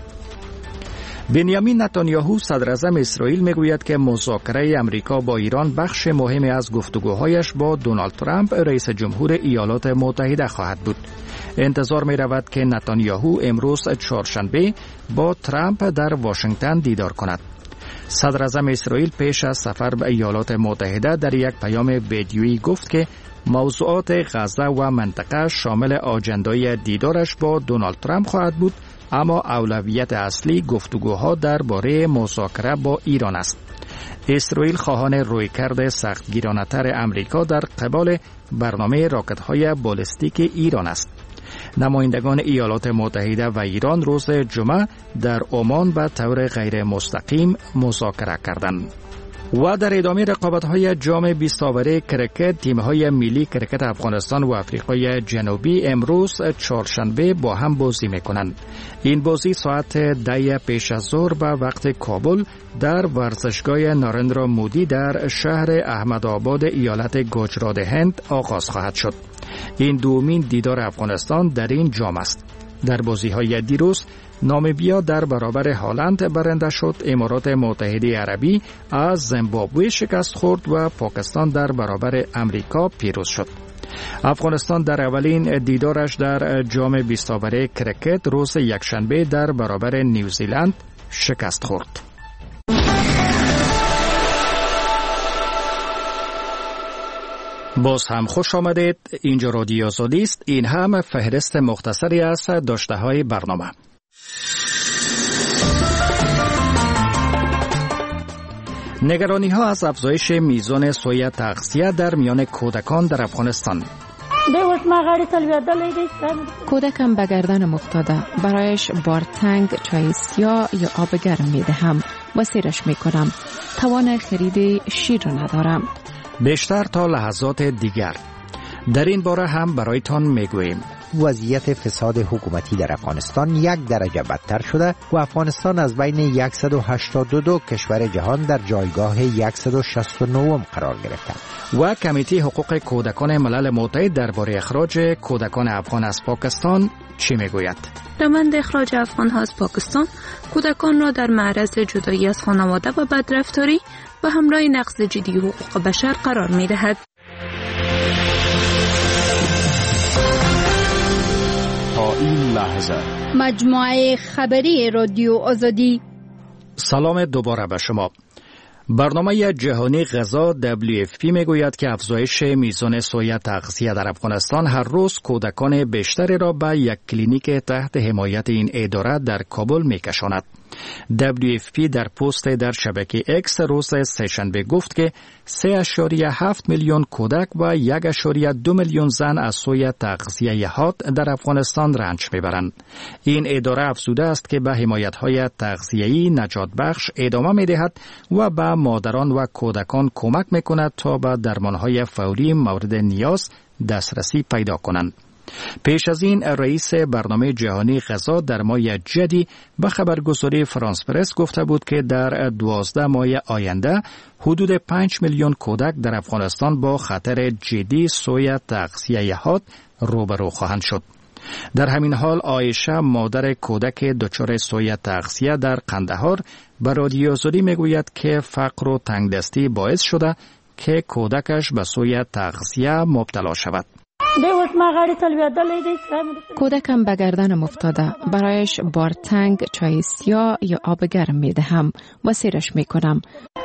بنیامین نتانیاهو صدر اعظم اسرائیل میگوید که مذاکره امریکا با ایران بخش مهمی از گفتگوهایش با دونالد ترامپ رئیس جمهور ایالات متحده خواهد بود. انتظار می رود که نتانیاهو امروز چهارشنبه با ترامپ در واشنگتن دیدار کند. صدر اعظم اسرائیل پیش از سفر به ایالات متحده در یک پیام ویدیویی گفت که موضوعات غزه و منطقه شامل آجندای دیدارش با دونالد ترامپ خواهد بود، اما اولویت اصلی گفتگوها درباره مذاکره با ایران است. اسرائیل خواهان رویکرد سختگیرانه‌تر امریکا در قبال برنامه راکت‌های بالستیک ایران است. نمایندگان ایالات متحده و ایران روز جمعه در عمان به طور غیر مستقیم مذاکره کردند. و در ادامه رقابت‌های جام 20 آوره کرکت، تیم‌های ملی کرکت افغانستان و آفریقای جنوبی امروز چهارشنبه با هم بازی می‌کنند. این بازی ساعت 10 پیش از ظهر به وقت کابل در ورزشگاه نارندرا مودی در شهر احمدآباد ایالت گجرات هند آغاز خواهد شد. این دومین دیدار افغانستان در این جام است. در بازی‌های دیروز نامیبیا در برابر هالند برنده شد، امارات متحده عربی از زیمبابوه شکست خورد و پاکستان در برابر امریکا پیروز شد. افغانستان در اولین دیدارش در جام 20 آوره کرکت روز یکشنبه در برابر نیوزیلند شکست خورد. باز هم خوش آمدید. اینجا رادیو آزادی است. این هم فهرست مختصری از داشته‌های برنامه. نگرانی ها از افزایش میزان سوء تغذیه در میان کودکان در افغانستان. کودکم به گردن افتاده، برایش بارتنگ، چای سیاه یا آب گرم میدهم و سیرش میکنم. توان خرید شیر را ندارم. بیشتر تا لحظات دیگر در این باره هم برایتان میگوییم. وضعیت فساد حکومتی در افغانستان 1 درجه بدتر شده و افغانستان از بین 182 کشور جهان در جایگاه 169 قرار گرفته. و کمیته حقوق کودکان ملل متحد درباره اخراج کودکان افغان از پاکستان چی میگوید؟ روند اخراج افغان‌ها از پاکستان کودکان را در معرض جدایی از خانواده و بدرفتاری و همراه نقض جدی حقوق بشر قرار می‌دهد. تا این لحظه مجموعه خبری رادیو آزادی. سلام دوباره به شما. برنامه جهانی غذا WFP میگوید که افزایش میزان سویا تغذیه در افغانستان هر روز کودکان بیشتری را به یک کلینیک تحت حمایت این اداره در کابل میکشاند. WFP در پست در شبکه X روز سه‌شنبه گفت که 3.7 میلیون کودک و 1.2 میلیون زن از سوی تغذیه حاد در افغانستان رنج میبرند. این اداره افزوده است که به حمایت‌های تغذیه‌ای نجات بخش ادامه میدهد و به مادران و کودکان کمک میکند تا به درمان‌های فوری مورد نیاز دسترسی پیدا کنند. پیش از این رئیس برنامه جهانی غذا در ماه جدی به خبرگزاری فرانس پرس گفته بود که در 12 ماه آینده حدود 5 میلیون کودک در افغانستان با خطر جدی سوی تغذیه حاد روبرو خواهند شد. در همین حال عایشه مادر کودک دچار سوی تغذیه در قندهار به رادیو آزادی میگوید که فقر و تنگدستی باعث شده که کودکش به سوی تغذیه مبتلا شود. کودکم به گردنم افتاده. برایش بارتنگ، چای سیاه یا آب گرم می دهم و سیرش می کنم.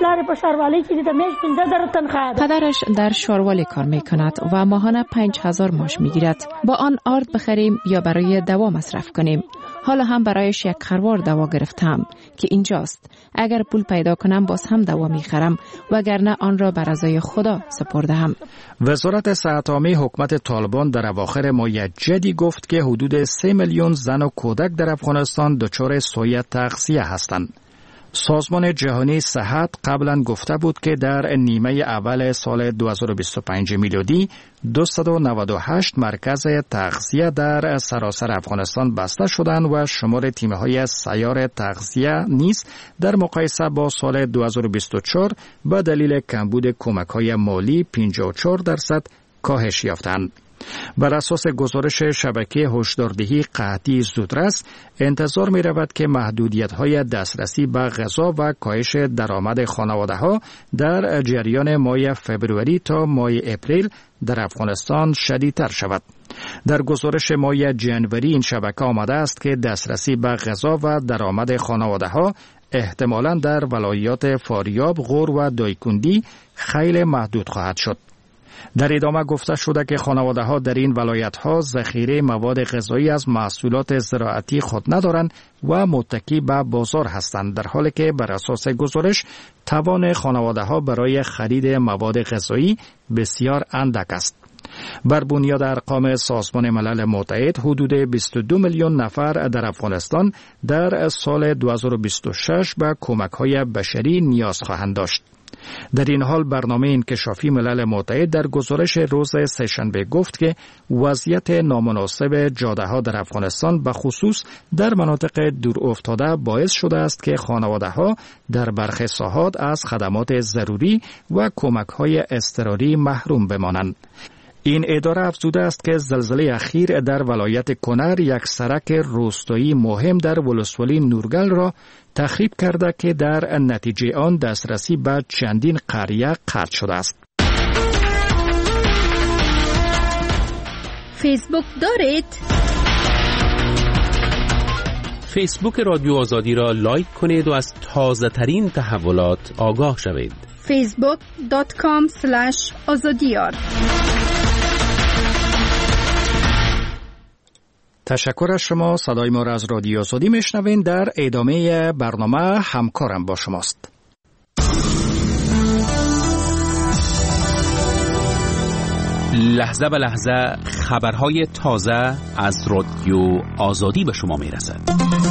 پدرش در شاروالی کار می کند و ماهانه 5,000 ماش می گیرد. با آن آرد بخریم یا برای دوا مصرف کنیم. حالا هم برایش یک خروار دوا گرفتم که اینجاست. اگر پول پیدا کنم باز هم دوا می خرم وگرنه آن را بر رضای خدا سپردم. وزارت صحت عامه حکومت طالبان در اواخر ماه جدی گفت که حدود 3 میلیون زن و کودک در افغانستان دچار سوی تغذیه هستند. سازمان جهانی صحت قبلا گفته بود که در نیمه اول سال 2025 میلادی 298 مرکز تغذیه در سراسر افغانستان بسته شدند و شمار تیم‌های سیار تغذیه نیز در مقایسه با سال 2024 به دلیل کمبود کمک‌های مالی 54% کاهش یافتند. بر اساس گزارش شبکه هشداردهی قحطی زودرس انتظار می رود که محدودیت‌های دسترسی به غذا و کاهش درآمد خانواده‌ها در جریان ماه فبروری تا ماه اپریل در افغانستان شدیدتر شود. در گزارش ماه جنوری این شبکه آمده است که دسترسی به غذا و درآمد خانواده‌ها احتمالاً در ولایات فاریاب، غور و دایکندی خیلی محدود خواهد شد. در ادامه گفته شده که خانواده‌ها در این ولایت‌ها ذخیره مواد غذایی از محصولات زراعتی خود ندارند و متکی به بازار هستند، در حالی که بر اساس گزارش توان خانواده‌ها برای خرید مواد غذایی بسیار اندک است. بر بنیاد ارقام سازمان ملل متحد حدود 22 میلیون نفر در افغانستان در سال 2026 به کمک‌های بشری نیاز خواهند داشت. در این حال برنامه انکشافی ملل متحد در گزارش روز سه‌شنبه گفت که وضعیت نامناسب جاده‌ها در افغانستان به خصوص در مناطق دور افتاده باعث شده است که خانواده‌ها در برخی ساحات از خدمات ضروری و کمک‌های اضطراری محروم بمانند. این اداره افزوده است که زلزله اخیر در ولایت کنر یک سرک روستایی مهم در ولسوالی نورگل را تخریب کرده که در نتیجه آن دسترسی به چندین قریه قطع شده است. فیسبوک دارید؟ فیسبوک رادیو آزادی را لایک کنید و از تازه ترین تحولات آگاه شوید. facebook.com/azadiyar. تشکر از شما. صدای ما را از رادیو آزادی میشنوین. در ادامه برنامه همکارم با شماست. لحظه به لحظه خبرهای تازه از رادیو آزادی به شما میرسد.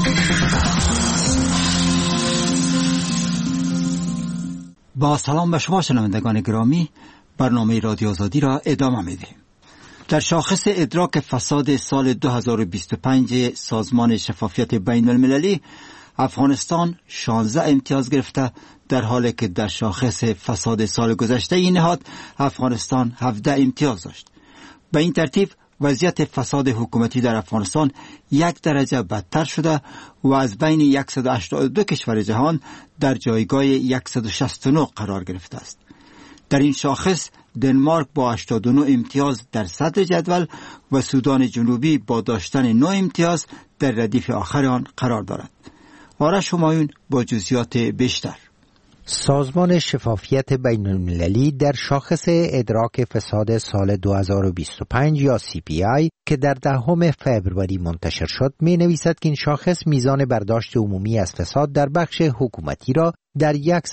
با سلام به شما شنوندگان گرامی، برنامه رادیو آزادی را ادامه میدیم. در شاخص ادراک فساد سال 2025 سازمان شفافیت بین المللی افغانستان 16 امتیاز گرفته، در حالی که در شاخص فساد سال گذشته این نهاد افغانستان 17 امتیاز داشت. به این ترتیب وضعیت فساد حکومتی در افغانستان 1 درجه بدتر شده و از بین 182 کشور جهان در جایگاه 169 قرار گرفته است. در این شاخص دنمارک با 89 امتیاز در صدر جدول و سودان جنوبی با داشتن 9 امتیاز در ردیف آخر آن قرار دارد. آرش همایون با جزئیات بیشتر. سازمان شفافیت بین‌المللی در شاخص ادراک فساد سال 2025 یا CPI که در 10 فوریه منتشر شد می نویسد که این شاخص میزان برداشت عمومی از فساد در بخش حکومتی را در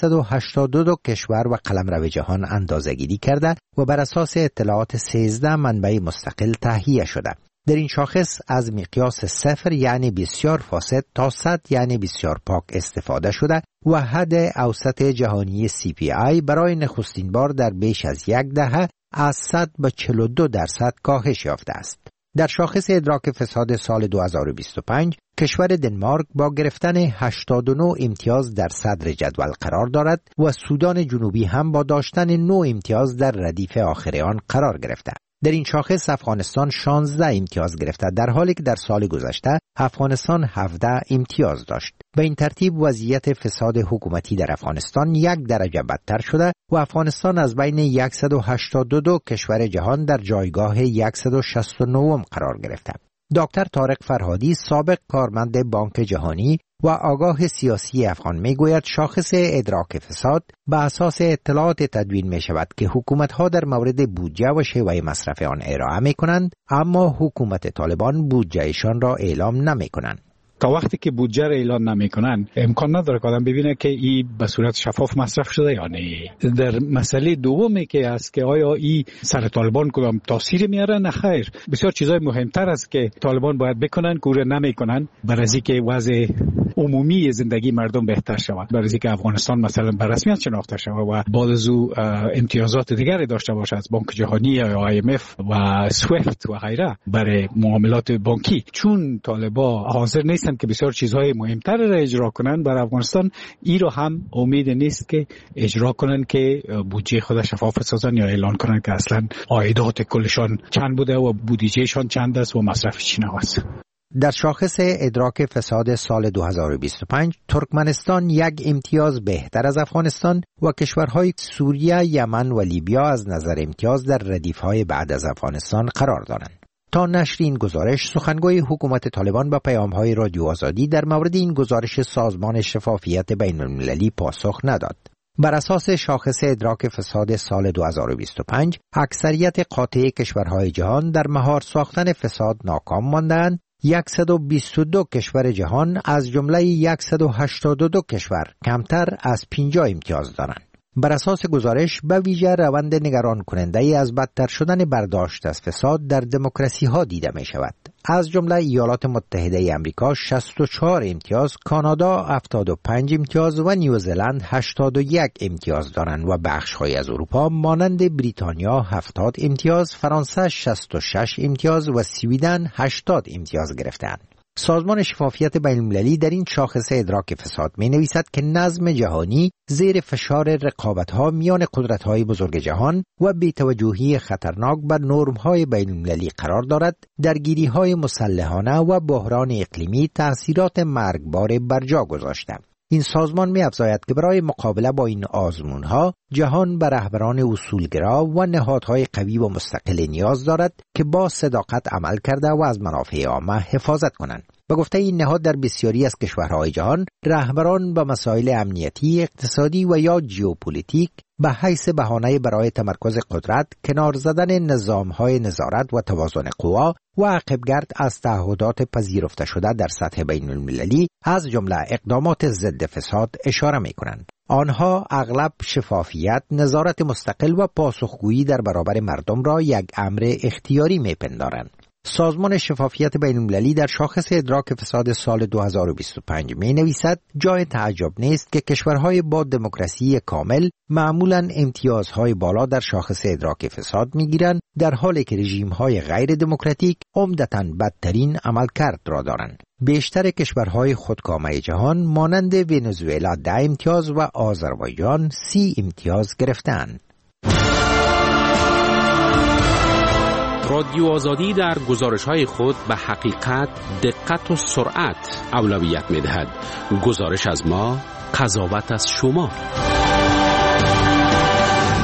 182 کشور و قلمرو جهان اندازه‌گیری کرده و بر اساس اطلاعات 13 منبع مستقل تهیه شده. در این شاخص از مقیاس 0 یعنی بسیار فاسد تا 100 یعنی بسیار پاک استفاده شده و حد اوسط جهانی CPI برای نخستین بار در بیش از یک دهه از 100 به 42% کاهش یافته است. در شاخص ادراک فساد سال 2025 کشور دنمارک با گرفتن 89 امتیاز در صدر جدول قرار دارد و سودان جنوبی هم با داشتن 9 امتیاز در ردیف آخر آن قرار گرفته. در این شاخص افغانستان 16 امتیاز گرفته در حالی که در سال گذشته افغانستان 17 امتیاز داشت. به این ترتیب وضعیت فساد حکومتی در افغانستان یک درجه بدتر شده و افغانستان از بین 182 کشور جهان در جایگاه 169 قرار گرفته. دکتر طارق فرهادی سابق کارمند بانک جهانی و آگاه سیاسی افغان میگوید شاخص ادراک فساد به اساس اطلاعات تدوین می شود که حکومت‌ها در مورد بودجه و شیوه مصرف آن ارائه می کنند، اما حکومت طالبان بودجهشان را اعلام نمی کنند. تا وقتی که بودجه را اعلان نمیکنن امکان نداره که آدم ببینه که این به صورت شفاف مصرف شده یا نه. در مسئله دومی که است که آیا این سر طالبان کدام تاثیر میاره؟ نه خیر. بسیار چیزای مهمتر است که طالبان باید بکنن که نمیکنن برای اینکه وضع عمومی زندگی مردم بهتر شود، برای اینکه افغانستان مثلا به رسمیت شناخته شود و بعد از او امتیازات دیگری داشته باشد از بانک جهانی یا IMF و سویفت و غیره برای معاملات بانکی. چون طالبان حاضر نیستن که بسیار چیزهای مهمتر را اجرا کنن برای افغانستان، این رو هم امید نیست که اجرا کنن که بودجه خود شفاف سازن یا اعلان کنن که اصلا عایدات کلشان چند بوده و بودجهشان چند است و مصرف چی است. در شاخص ادراک فساد سال 2025 ترکمنستان 1 امتیاز بهتر از افغانستان و کشورهای سوریه، یمن و لیبیا از نظر امتیاز در ردیف‌های بعد از افغانستان قرار دارند. تا نشر این گزارش سخنگوی حکومت طالبان با پیام‌های رادیو آزادی در مورد این گزارش سازمان شفافیت بین‌المللی پاسخ نداد. بر اساس شاخص ادراک فساد سال 2025 اکثریت قاطع کشورهای جهان در مهار ساختن فساد ناکام ماندند. 122 کشور جهان از جمله 182 کشور کمتر از 50 امتیاز دارند. بر اساس گزارش به ویژه روند نگران کننده ای از بدتر شدن برداشت از فساد در دموکراسی ها دیده می شود. از جمله ایالات متحده آمریکا 64 امتیاز، کانادا 75 امتیاز و نیوزلند 81 امتیاز دارند و بخش‌های از اروپا مانند بریتانیا 70 امتیاز، فرانسه 66 امتیاز و سویدن 80 امتیاز گرفتند. سازمان شفافیت بین‌المللی در این شاخص ادراک فساد می نویسد که نظم جهانی زیر فشار رقابت‌ها میان قدرت‌های بزرگ جهان و بی‌توجهی خطرناک بر نرم‌های بین‌المللی قرار دارد. درگیری‌های مسلحانه و بحران اقلیمی تأثیرات مرگبار بر جا گذاشته. این سازمان می‌افزاید که برای مقابله با این آزمون‌ها جهان به رهبران اصولگرا و نهادهای قوی و مستقل نیاز دارد که با صداقت عمل کرده و از منافع عامه حفاظت کنند. به گفته این نهاد در بسیاری از کشورهای جهان رهبران به مسائل امنیتی، اقتصادی و یا ژئوپلیتیک به حیث بهانه برای تمرکز قدرت، کنار زدن نظام‌های نظارت و توازن قوا و عقبگرد از تعهدات پذیرفته شده در سطح بین‌المللی از جمله اقدامات ضد فساد اشاره می‌کنند. آنها اغلب شفافیت، نظارت مستقل و پاسخگویی در برابر مردم را یک امر اختیاری می‌پندارند. سازمان شفافیت بین‌المللی در شاخص ادراک فساد سال 2025 می نویسد جای تعجب نیست که کشورهای با دموکراسی کامل معمولاً امتیازهای بالا در شاخص ادراک فساد می گیرند، در حالی که رژیم‌های غیر دموکراتیک عمدتاً بدترین عملکرد را دارند. بیشتر کشورهای خودکامه جهان مانند ونزوئلا 10 امتیاز و آذربایجان 30 امتیاز گرفتند. رادیو آزادی در گزارش‌های خود به حقیقت، دقت و سرعت اولویت می‌دهد. گزارش از ما، قضاوت از شما.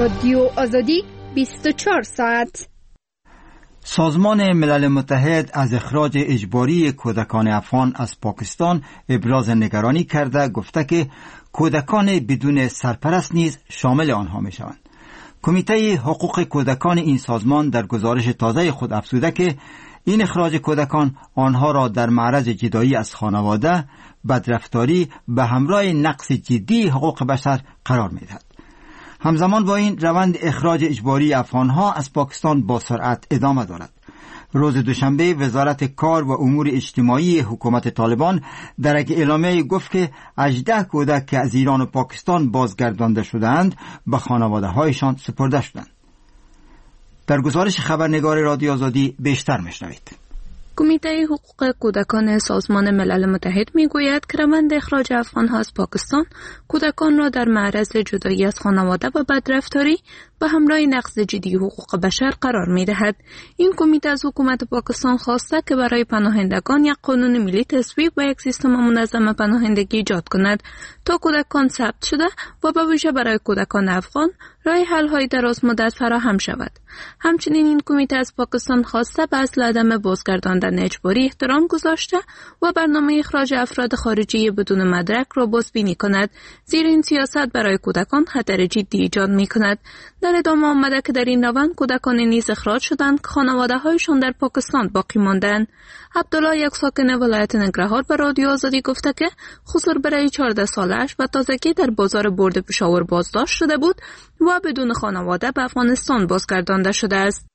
رادیو آزادی 24 ساعت. سازمان ملل متحد از اخراج اجباری کودکان افغان از پاکستان ابراز نگرانی کرده، گفته که کودکان بدون سرپرست نیز شامل آنها می شوند. کمیته حقوق کودکان این سازمان در گزارش تازه خود افزوده که این اخراج کودکان آنها را در معرض جدایی از خانواده، بدرفتاری به همراه نقض جدی حقوق بشر قرار می دهد. همزمان با این روند اخراج اجباری افغانها از پاکستان با سرعت ادامه دارد. روز دوشنبه وزارت کار و امور اجتماعی حکومت طالبان در یک اعلامیه گفت که 18 کودک که از ایران و پاکستان بازگردانده شدند به خانواده هایشان سپرده شدند. در گزارش خبرنگار رادیو آزادی بیشتر میشنوید. کمیته حقوق کودکان سازمان ملل متحد میگوید که روند اخراج افغان‌ها از پاکستان کودکان را در معرض جدایی از خانواده و بدرفتاری به همراه نقض جدی حقوق بشر قرار می‌دهد. این کمیته از حکومت پاکستان خواسته که برای پناهندگان یک قانون ملی تصویب و یک سیستم منظم پناهندگی ایجاد کند تا کودکان ثبت شده و به ویژه برای کودکان افغان راه حل‌های دراز مدت فراهم شود. همچنین این کمیته از پاکستان خواسته به اصل عدم بازگرداندن اجباری احترام گذاشته و برنامه اخراج افراد خارجی بدون مدرک را بازبینی کند، زیرا این سیاست برای کودکان خطر جدی ایجاد می‌کند. در ادامه آمده که در این روند کودکان نیز اخراج شدند که خانواده‌هایشان در پاکستان باقی ماندند. عبدالله، یک ساکن ولایت ننگرهار، به رادیو آزادی گفته که خسر برای 14 سالش و تازگی در بازار برد پشاور بازداشت شده بود و بدون خانواده به افغانستان بازگردانده شده است.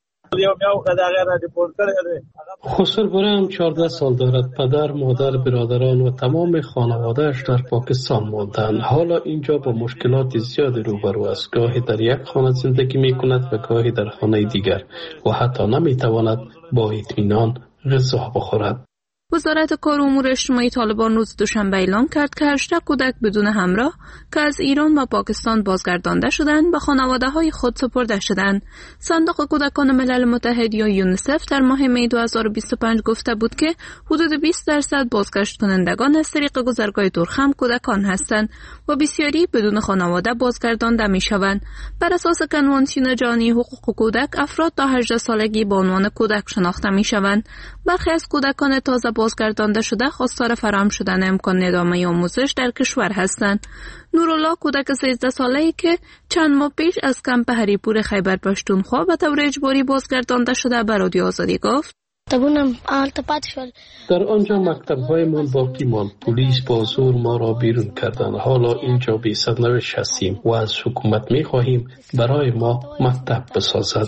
خسر برای 14 سال دارد. پدر، مادر، برادران و تمام خانوادهش در پاکستان ماندند. حالا اینجا با مشکلات زیاد روبرو است. گاهی در یک خانه زندگی می کند و گاهی در خانه دیگر و حتی نمی تواند با اطمینان غذا بخورد. وزارت کار و امور اجتماعی طالبان روز دوشنبه اعلام کرد که 18 کودک بدون همراه که از ایران و پاکستان بازگردانده شدند به خانواده‌های خود سپرده شدند. صندوق کودکان ملل متحد یا یونیسف در ماه می 2025 گفته بود که حدود 20% بازگشت کنندگان از طریق گذرگاه دورخم کودکان هستند و بسیاری بدون خانواده بازگردانده می‌شوند. بر اساس کنوانسیون جهانی حقوق کودک، افراد تا 18 سالگی به عنوان کودک شناخته می‌شوند. برخی از کودکان تازه بازگردانده شده خواستار فراهم شدن امکان ادامه آموزش در کشور هستند. نورالله، کودک 13 ساله‌ای که چند ماه پیش از کمپ هریپور خیبر پشتونخوا به طور اجباری بازگردانده شده، به رادیو آزادی گفت: در آنجا مکتب‌هایمان باقی ماند. پلیس با زور ما را بیرون کردند. حالا اینجا بی سرنوشت هستیم و از حکومت می‌خواهیم برای ما مکتب بسازد.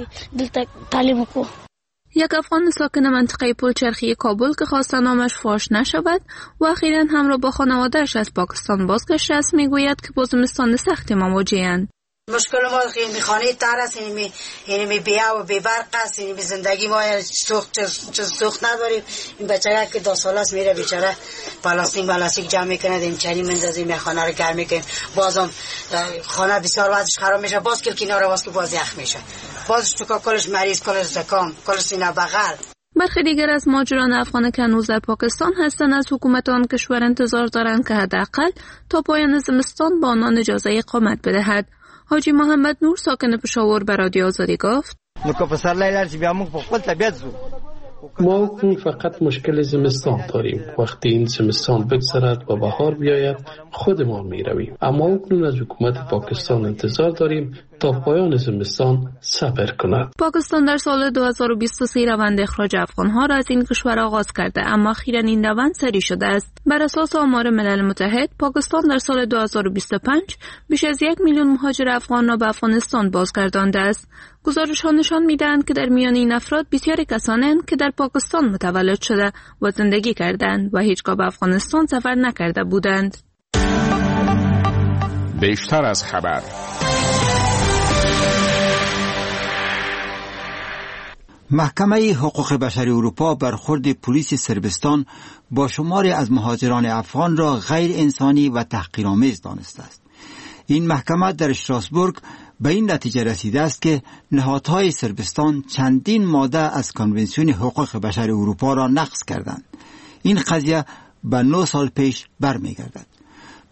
یک افغان ساکن منطقه پلچرخی کابل که خواسته نامش فاش نشود و اخیراً همراه با خانواده‌اش از پاکستان بازگشته است، میگوید که با زمستان سختی مواجه‌اند. مشکل ما خیلی خانه تر است، یعنی بیا و بی برق است، یعنی زندگی ما سوخت نداریم. این بچه که 2 سال است میره بیچاره پلاستیک جمع میکنه، این چنی مندازیم، خانه رو گرم میکنیم، بازم خانه بسیار وضعش خراب میشه، باز کل کنار باز که باز یخ میشه، بازش تو کلش مریض، کلش زکام، کلش سینه بغل. برخی دیگر از مهاجران افغان که هنوز در پاکستان هستند از حکومت آن کشور انتظار دارند که حداقل تا پایان زمستان با آنان اجازه اقامت بدهد. حاجی محمد نور، ساکن پشاور، به رادیو آزادی گفت: ما اکنون فقط مشکل زمستان داریم. وقتی این زمستان بگذرد و بهار بیاید خودمان می رویم. اما اکنون از حکومت پاکستان انتظار داریم تا پایان زمستان صبر کند. پاکستان در سال 2023 روند اخراج افغانها را از این کشور آغاز کرده، اما اخیراً این روند سری شده است. بر اساس آمار ملل متحد، پاکستان در سال 2025 بیش از 1 میلیون مهاجر افغان را به افغانستان بازگردانده است. گزارش‌ها نشان می‌دهند که در میان این افراد بسیاری کسانند که در پاکستان متولد شده و زندگی کردند و هیچگاه به افغانستان سفر نکرده بودند. بیشتر از خبر. محکمه حقوق بشر اروپا برخورد پلیس صربستان با شماری از مهاجران افغان را غیر انسانی و تحقیرآمیز دانسته است. این محکمه در اشتراسبورگ به این نتیجه رسیده است که نهادهای صربستان چندین ماده از کنونسیون حقوق بشر اروپا را نقض کردند. این قضیه به 9 سال پیش برمیگردد.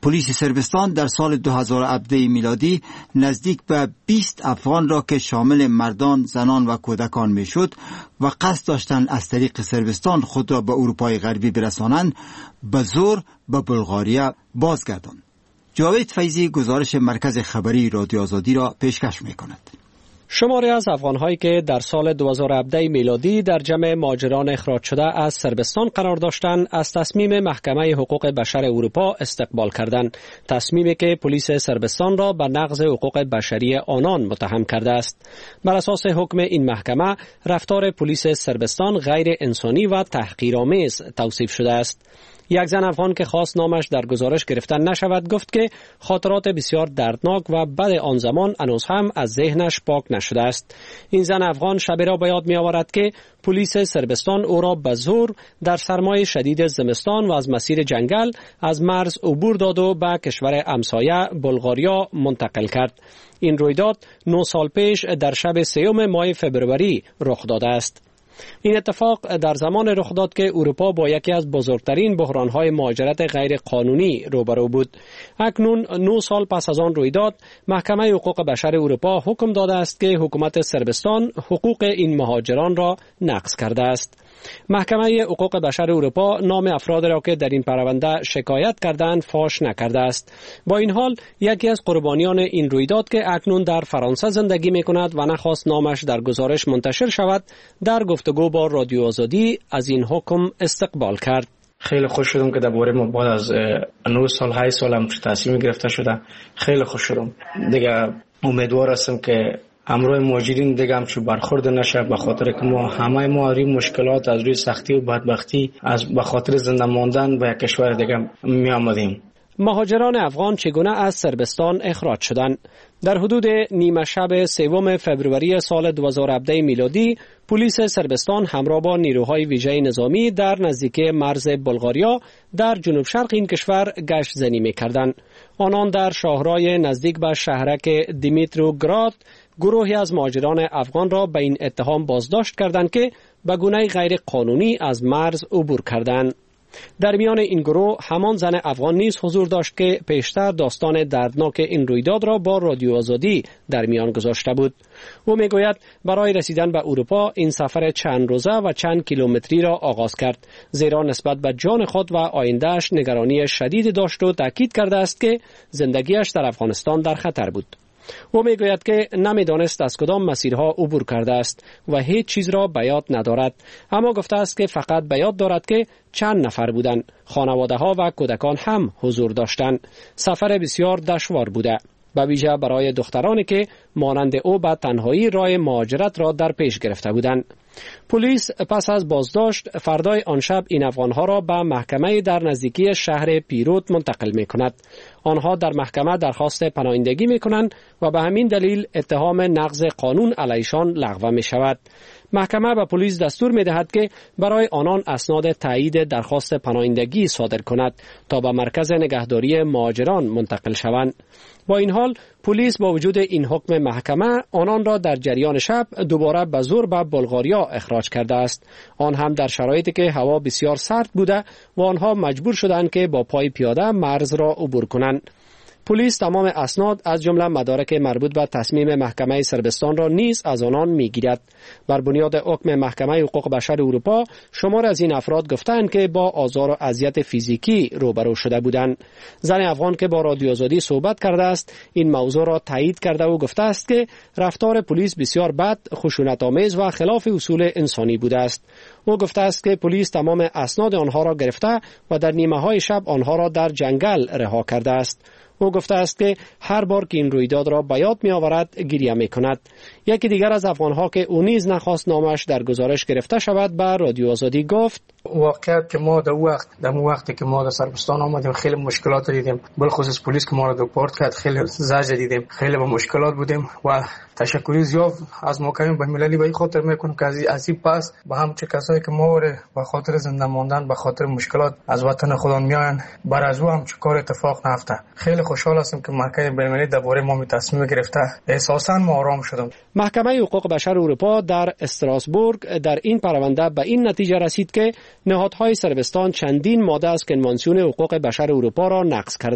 پلیس صربستان در سال 2017 میلادی نزدیک به 20 افغان را که شامل مردان، زنان و کودکان میشد و قصد داشتند از طریق صربستان خود را به اروپای غربی برسانند به زور به بلغاریا بازگرداند. جاوید فیضی گزارش مرکز خبری رادیو آزادی را پیشکش می‌کند. شماری از افغان‌هایی که در سال 2017 میلادی در جمع مهاجران اخراج شده از صربستان قرار داشتند از تصمیم محکمه حقوق بشر اروپا استقبال کردند، تصمیمی که پلیس صربستان را به نقض حقوق بشری آنان متهم کرده است. بر اساس حکم این محکمه رفتار پلیس صربستان غیر انسانی و تحقیرآمیز توصیف شده است. یک زن افغان که خواست نامش در گزارش گرفته نشود گفت که خاطرات بسیار دردناک و بد آن زمان هنوز هم از ذهنش پاک نشده است. این زن افغان شبی را به یاد می آورد که پلیس صربستان او را به زور در سرمای شدید زمستان و از مسیر جنگل از مرز عبور داد و به کشور همسایه بلغاریا منتقل کرد. این رویداد 9 سال پیش در شب 3 ماه فبروری رخ داده است. این اتفاق در زمان رخ داد که اروپا با یکی از بزرگترین بحران‌های مهاجرت غیر قانونی روبرو بود. اکنون 9 سال پس از آن رویداد، محکمه حقوق بشر اروپا حکم داده است که حکومت صربستان حقوق این مهاجران را نقض کرده است. محکمه حقوق بشر اروپا نام افراد را که در این پرونده شکایت کردند فاش نکرده است. با این حال یکی از قربانیان این رویداد که اکنون در فرانسه زندگی می‌کند و نخواست نامش در گزارش منتشر شود، در گفتگو با رادیو آزادی از این حکم استقبال کرد. خیلی خوش شدم که درباره ما بعد از 9 سال 8 سال هم تصمیم گرفته شده. خیلی خوش شدم. دیگه امیدوار هستم که امروز مهاجرین دیگه همچون برخورد نشه، به خاطر که ما همه ما روی مشکلات از روی سختی و بدبختی از به خاطر زنده ماندن به کشور دیگه می آمدیم. مهاجران افغان چگونه از صربستان اخراج شدند؟ در حدود نیمه شب 3 فبروری سال 2017 میلادی پلیس صربستان همراه با نیروهای ویژه نظامی در نزدیکی مرز بلغاریا در جنوب شرق این کشور گشت زنی می‌کردند. آنان در شاهرای نزدیک به شهرک دیمیتروگراد گروهی از مهاجران افغان را به این اتهام بازداشت کردند که به گونه غیر قانونی از مرز عبور کردند. در میان این گروه همان زن افغان نیز حضور داشت که پیشتر داستان دردناک این رویداد را با رادیو آزادی در میان گذاشته بود. او میگوید برای رسیدن به اروپا این سفر چند روزه و چند کیلومتری را آغاز کرد، زیرا نسبت به جان خود و آیندهش نگرانی شدید داشت و تاکید کرده است که زندگیش در افغانستان در خطر بود. او میگوید که نمیدانست از کدام مسیرها عبور کرده است و هیچ چیز را به یاد ندارد، اما گفته است که فقط به یاد دارد که چند نفر بودند، خانواده ها و کودکان هم حضور داشتند. سفر بسیار دشوار بوده، به ویژه برای دخترانی که مانند او به تنهایی راه مهاجرت را در پیش گرفته بودند. پلیس پس از بازداشت فردای آن شب این افغانها را به محکمه در نزدیکی شهر پیروت منتقل می کند. آنها در محکمه درخواست پناهندگی می کنند و به همین دلیل اتهام نقض قانون علیشان لغو می شود. محکمه به پلیس دستور می دهد که برای آنان اسناد تایید درخواست پناهندگی صادر کند تا به مرکز نگهداری مهاجران منتقل شوند. با این حال پلیس با وجود این حکم محکمه آنان را در جریان شب دوباره به زور به بلغاریا اخراج کرده است، آن هم در شرایطی که هوا بسیار سرد بوده و آنها مجبور شدند که با پای پیاده مرز را عبور کنند. پلیس تمام اسناد از جمله مدارک مربوط به تصمیم محکمه صربستان را نیز از آنان میگیرد. بر بنیاد حکم محکمه حقوق بشر اروپا شمار از این افراد گفتند که با آزار و اذیت فیزیکی روبرو شده بودند. زن افغان که با رادیو آزادی صحبت کرده است این موضوع را تایید کرده و گفته است که رفتار پلیس بسیار بد، خشونت‌آمیز و خلاف اصول انسانی بوده است. او گفته است که پلیس تمام اسناد آنها را گرفته و در نیمه‌های شب آنها را در جنگل رها کرده است. او گفته است که هر بار که این رویداد را به یاد می آورد گریه می کند. یکی دیگر از افغانها که او نیز نخواست نامش در گزارش گرفته شود به رادیو آزادی گفت واقعیت که ما در وقتی که ما در صربستان آمدیم خیلی مشکلات دیدیم، بالخصوص پلیس که ما را دیپورت کرد خیلی زجر دیدیم، خیلی با مشکلات بودیم و تشکری زیاد از محکمه بین‌المللی به این خاطر میکنم که از این پس با همچه کسایی که ما به خاطر زنده ماندن به خاطر مشکلات از وطن خودم میآیند بر از او همچه کار اتفاق نیفته. خیلی خوشحال هستم که محکمه بین‌المللی درباره ما تصمیم گرفته، احساساً ما آرام شدم. محکمه حقوق بشر اروپا در استراسبورگ در این پرونده به این نتیجه رسید که نهادهای صربستان چندین ماده از کنوانسیون حقوق بشر اروپا را نقض کردند.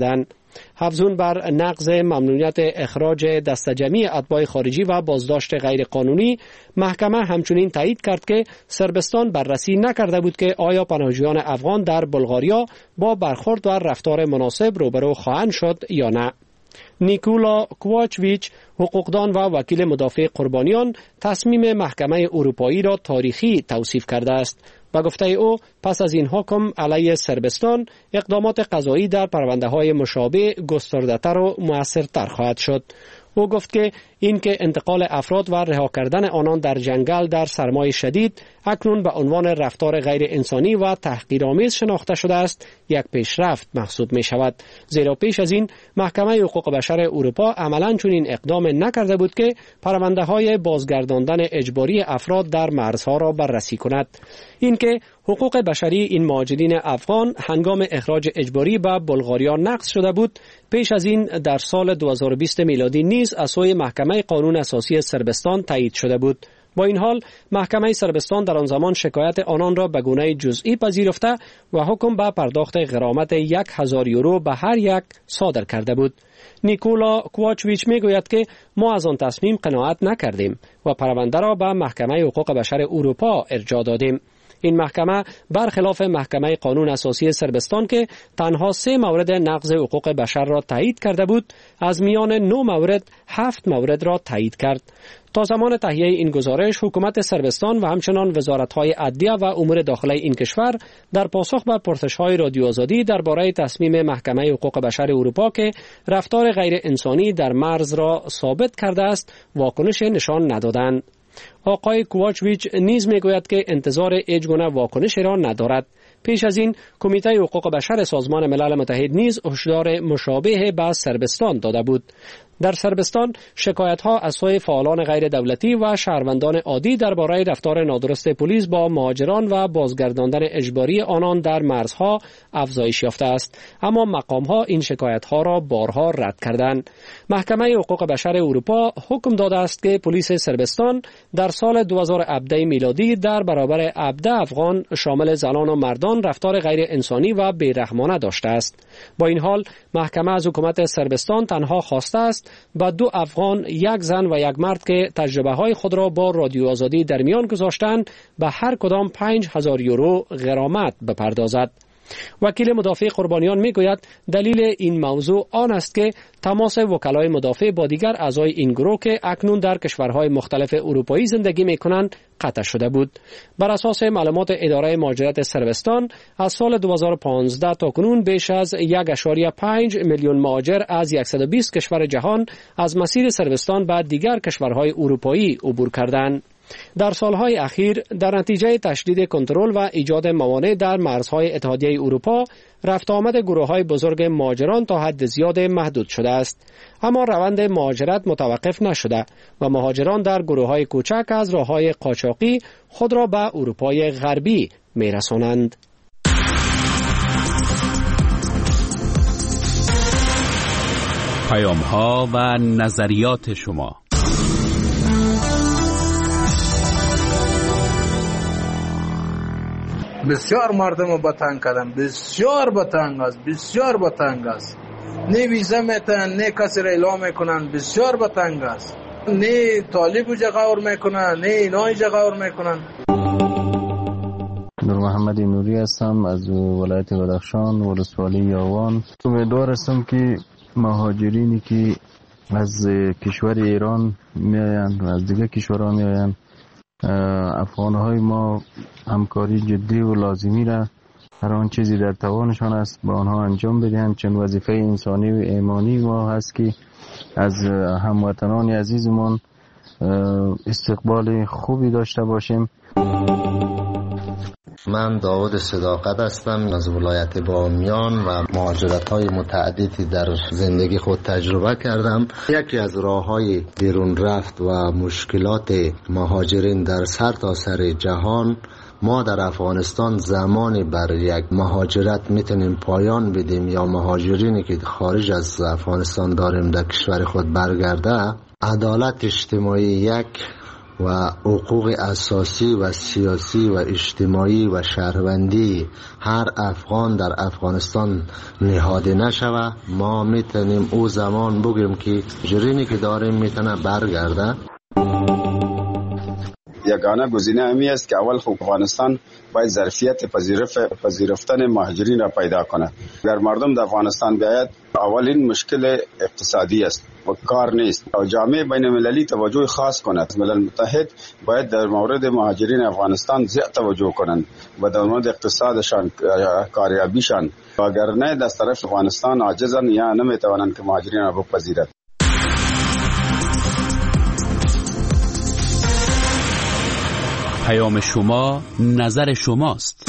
افزون بر نقض ممنوعیت اخراج دسته‌جمعی اتباع خارجی و بازداشت غیر قانونی، محکمه همچنین تایید کرد که صربستان بررسی نکرده بود که آیا پناهجویان افغان در بلغاریا با برخورد و رفتار مناسب روبرو خواهند شد یا نه. نیکولا کوواچویچ، حقوقدان و وکیل مدافع قربانیان، تصمیم محکمه اروپایی را تاریخی توصیف کرده است. به گفته او، پس از این حکم علیه صربستان، اقدامات قضایی در پرونده‌های مشابه گسترده‌تر و مؤثرتر خواهد شد. او گفت که اینکه انتقال افراد و رها کردن آنان در جنگل در سرمای شدید اکنون به عنوان رفتار غیر انسانی و تحقیرآمیز شناخته شده است، یک پیشرفت محسوب می شود، زیرا پیش از این محکمه حقوق بشر اروپا عملاً چنین اقدام نکرده بود که پرونده‌های بازگرداندن اجباری افراد در مرزها را بررسی کند. اینکه حقوق بشری این مهاجرین افغان هنگام اخراج اجباری به بلغاریا نقض شده بود، پیش از این در سال 2020 میلادی نیز از سوی محکمه قانون اساسی صربستان تایید شده بود. با این حال محکمه صربستان در آن زمان شکایت آنان را به گونه جزئی پذیرفته و حکم به پرداخت غرامت 1000 یورو به هر یک صادر کرده بود. نیکولا کوواچویچ میگوید که ما از آن تصمیم قناعت نکردیم و پرونده را به محکمه حقوق بشر اروپا ارجاع دادیم. این محکمه برخلاف محکمه قانون اساسی صربستان که تنها 3 مورد نقض حقوق بشر را تایید کرده بود، از میان 9 مورد 7 مورد را تایید کرد. تا زمان تهیه این گزارش، حکومت صربستان و همچنان وزارت‌های عدلیه و امور داخلی این کشور در پاسخ به پرسش‌های رادیو آزادی درباره تصمیم محکمه حقوق بشر اروپا که رفتار غیر انسانی در مرز را ثابت کرده است، واکنش نشان ندادند. آقای کوواچویچ نیز میگوید که انتظار هیچگونه واکنشی را ندارد. پیش از این کمیته حقوق بشر سازمان ملل متحد نیز هشدار مشابه به صربستان داده بود. در صربستان شکایت‌ها از سوی فعالان غیر دولتی و شهروندان عادی درباره رفتار نادرست پلیس با مهاجران و بازگرداندن اجباری آنان در مرزها افزایش یافته است، اما مقام‌ها این شکایت‌ها را بارها رد کردند. محکمه حقوق بشر اروپا حکم داده است که پلیس صربستان در سال 2017 میلادی در برابر 17 افغان شامل زنان و مردان رفتار غیر انسانی و بی‌رحمانه داشته است. با این حال محکمه از حکومت صربستان تنها خواسته است با 2 افغان، 1 زن و 1 مرد که تجربه های خود را با رادیو آزادی در میان گذاشتند به هر کدام 5000 یورو غرامت بپردازد. وکیل مدافع قربانیان میگوید دلیل این موضوع آن است که تماس وکلای مدافع با دیگر اعضای این گروه که اکنون در کشورهای مختلف اروپایی زندگی میکنند قطع شده بود. بر اساس معلومات اداره مهاجرت صربستان، از سال 2015 تا کنون بیش از 1.5 میلیون مهاجر از 120 کشور جهان از مسیر صربستان به دیگر کشورهای اروپایی عبور کردند. در سالهای اخیر در نتیجه تشدید کنترل و ایجاد موانع در مرزهای اتحادیه اروپا، رفت آمد گروه‌های بزرگ مهاجران تا حد زیاد محدود شده است. اما روند مهاجرت متوقف نشده و مهاجران در گروه‌های کوچک از راه‌های قاچاقی خود را به اروپای غربی می‌رسانند. پیام‌ها و نظریات شما. بسیار مردم رو بتنگ کردن، بسیار بتنگ است. نه ویزا میتن، نه کسی را اعلام میکنن، بسیار بتنگ است. نه طالب جغور میکنن، نه اینای جغور میکنن. نور محمد نوری هستم از ولایت بدخشان، ولسوالی یاوان. امیدوار هستم که مهاجرینی که از کشور ایران میآیند و از دیگر کشورها میآیند، افغان‌های ما همکاری جدی و لازمی را هر آن چیزی در توانشان است با آنها انجام بدهند، چون وظیفه انسانی و ایمانی ما هست که از هموطنان عزیزمان استقبال خوبی داشته باشیم. من داود صداقت هستم از ولایت بامیان و مهاجرت‌های متعددی در زندگی خود تجربه کردم. یکی از راه‌های بیرون رفت و مشکلات مهاجرین در سرتاسر جهان، ما در افغانستان زمانی بر یک مهاجرت میتونیم پایان بدیم یا مهاجرینی که خارج از افغانستان داریم در کشور خود برگرده، عدالت اجتماعی یک و حقوق اساسی و سیاسی و اجتماعی و شهروندی هر افغان در افغانستان نهاده نشوه، ما میتونیم او زمان بگیم که جرینی که داریم میتونه برگرده. یگانه گزینه همی است که اول خب افغانستان باید ظرفیت پذیرفتن مهاجرین را پیدا کند. اگر مردم در افغانستان بیاید، اولین مشکل اقتصادی است و کار نیست و جامعه بین المللی توجه خاص کند. ملل متحد باید در مورد مهاجرین افغانستان زیاد توجه کنند و در مورد اقتصادشان، کاریابیشان، و اگر نه از طرف افغانستان عاجزن یا نمیتوانند که مهاجرین را بپذیرد. پیام شما، نظر شماست.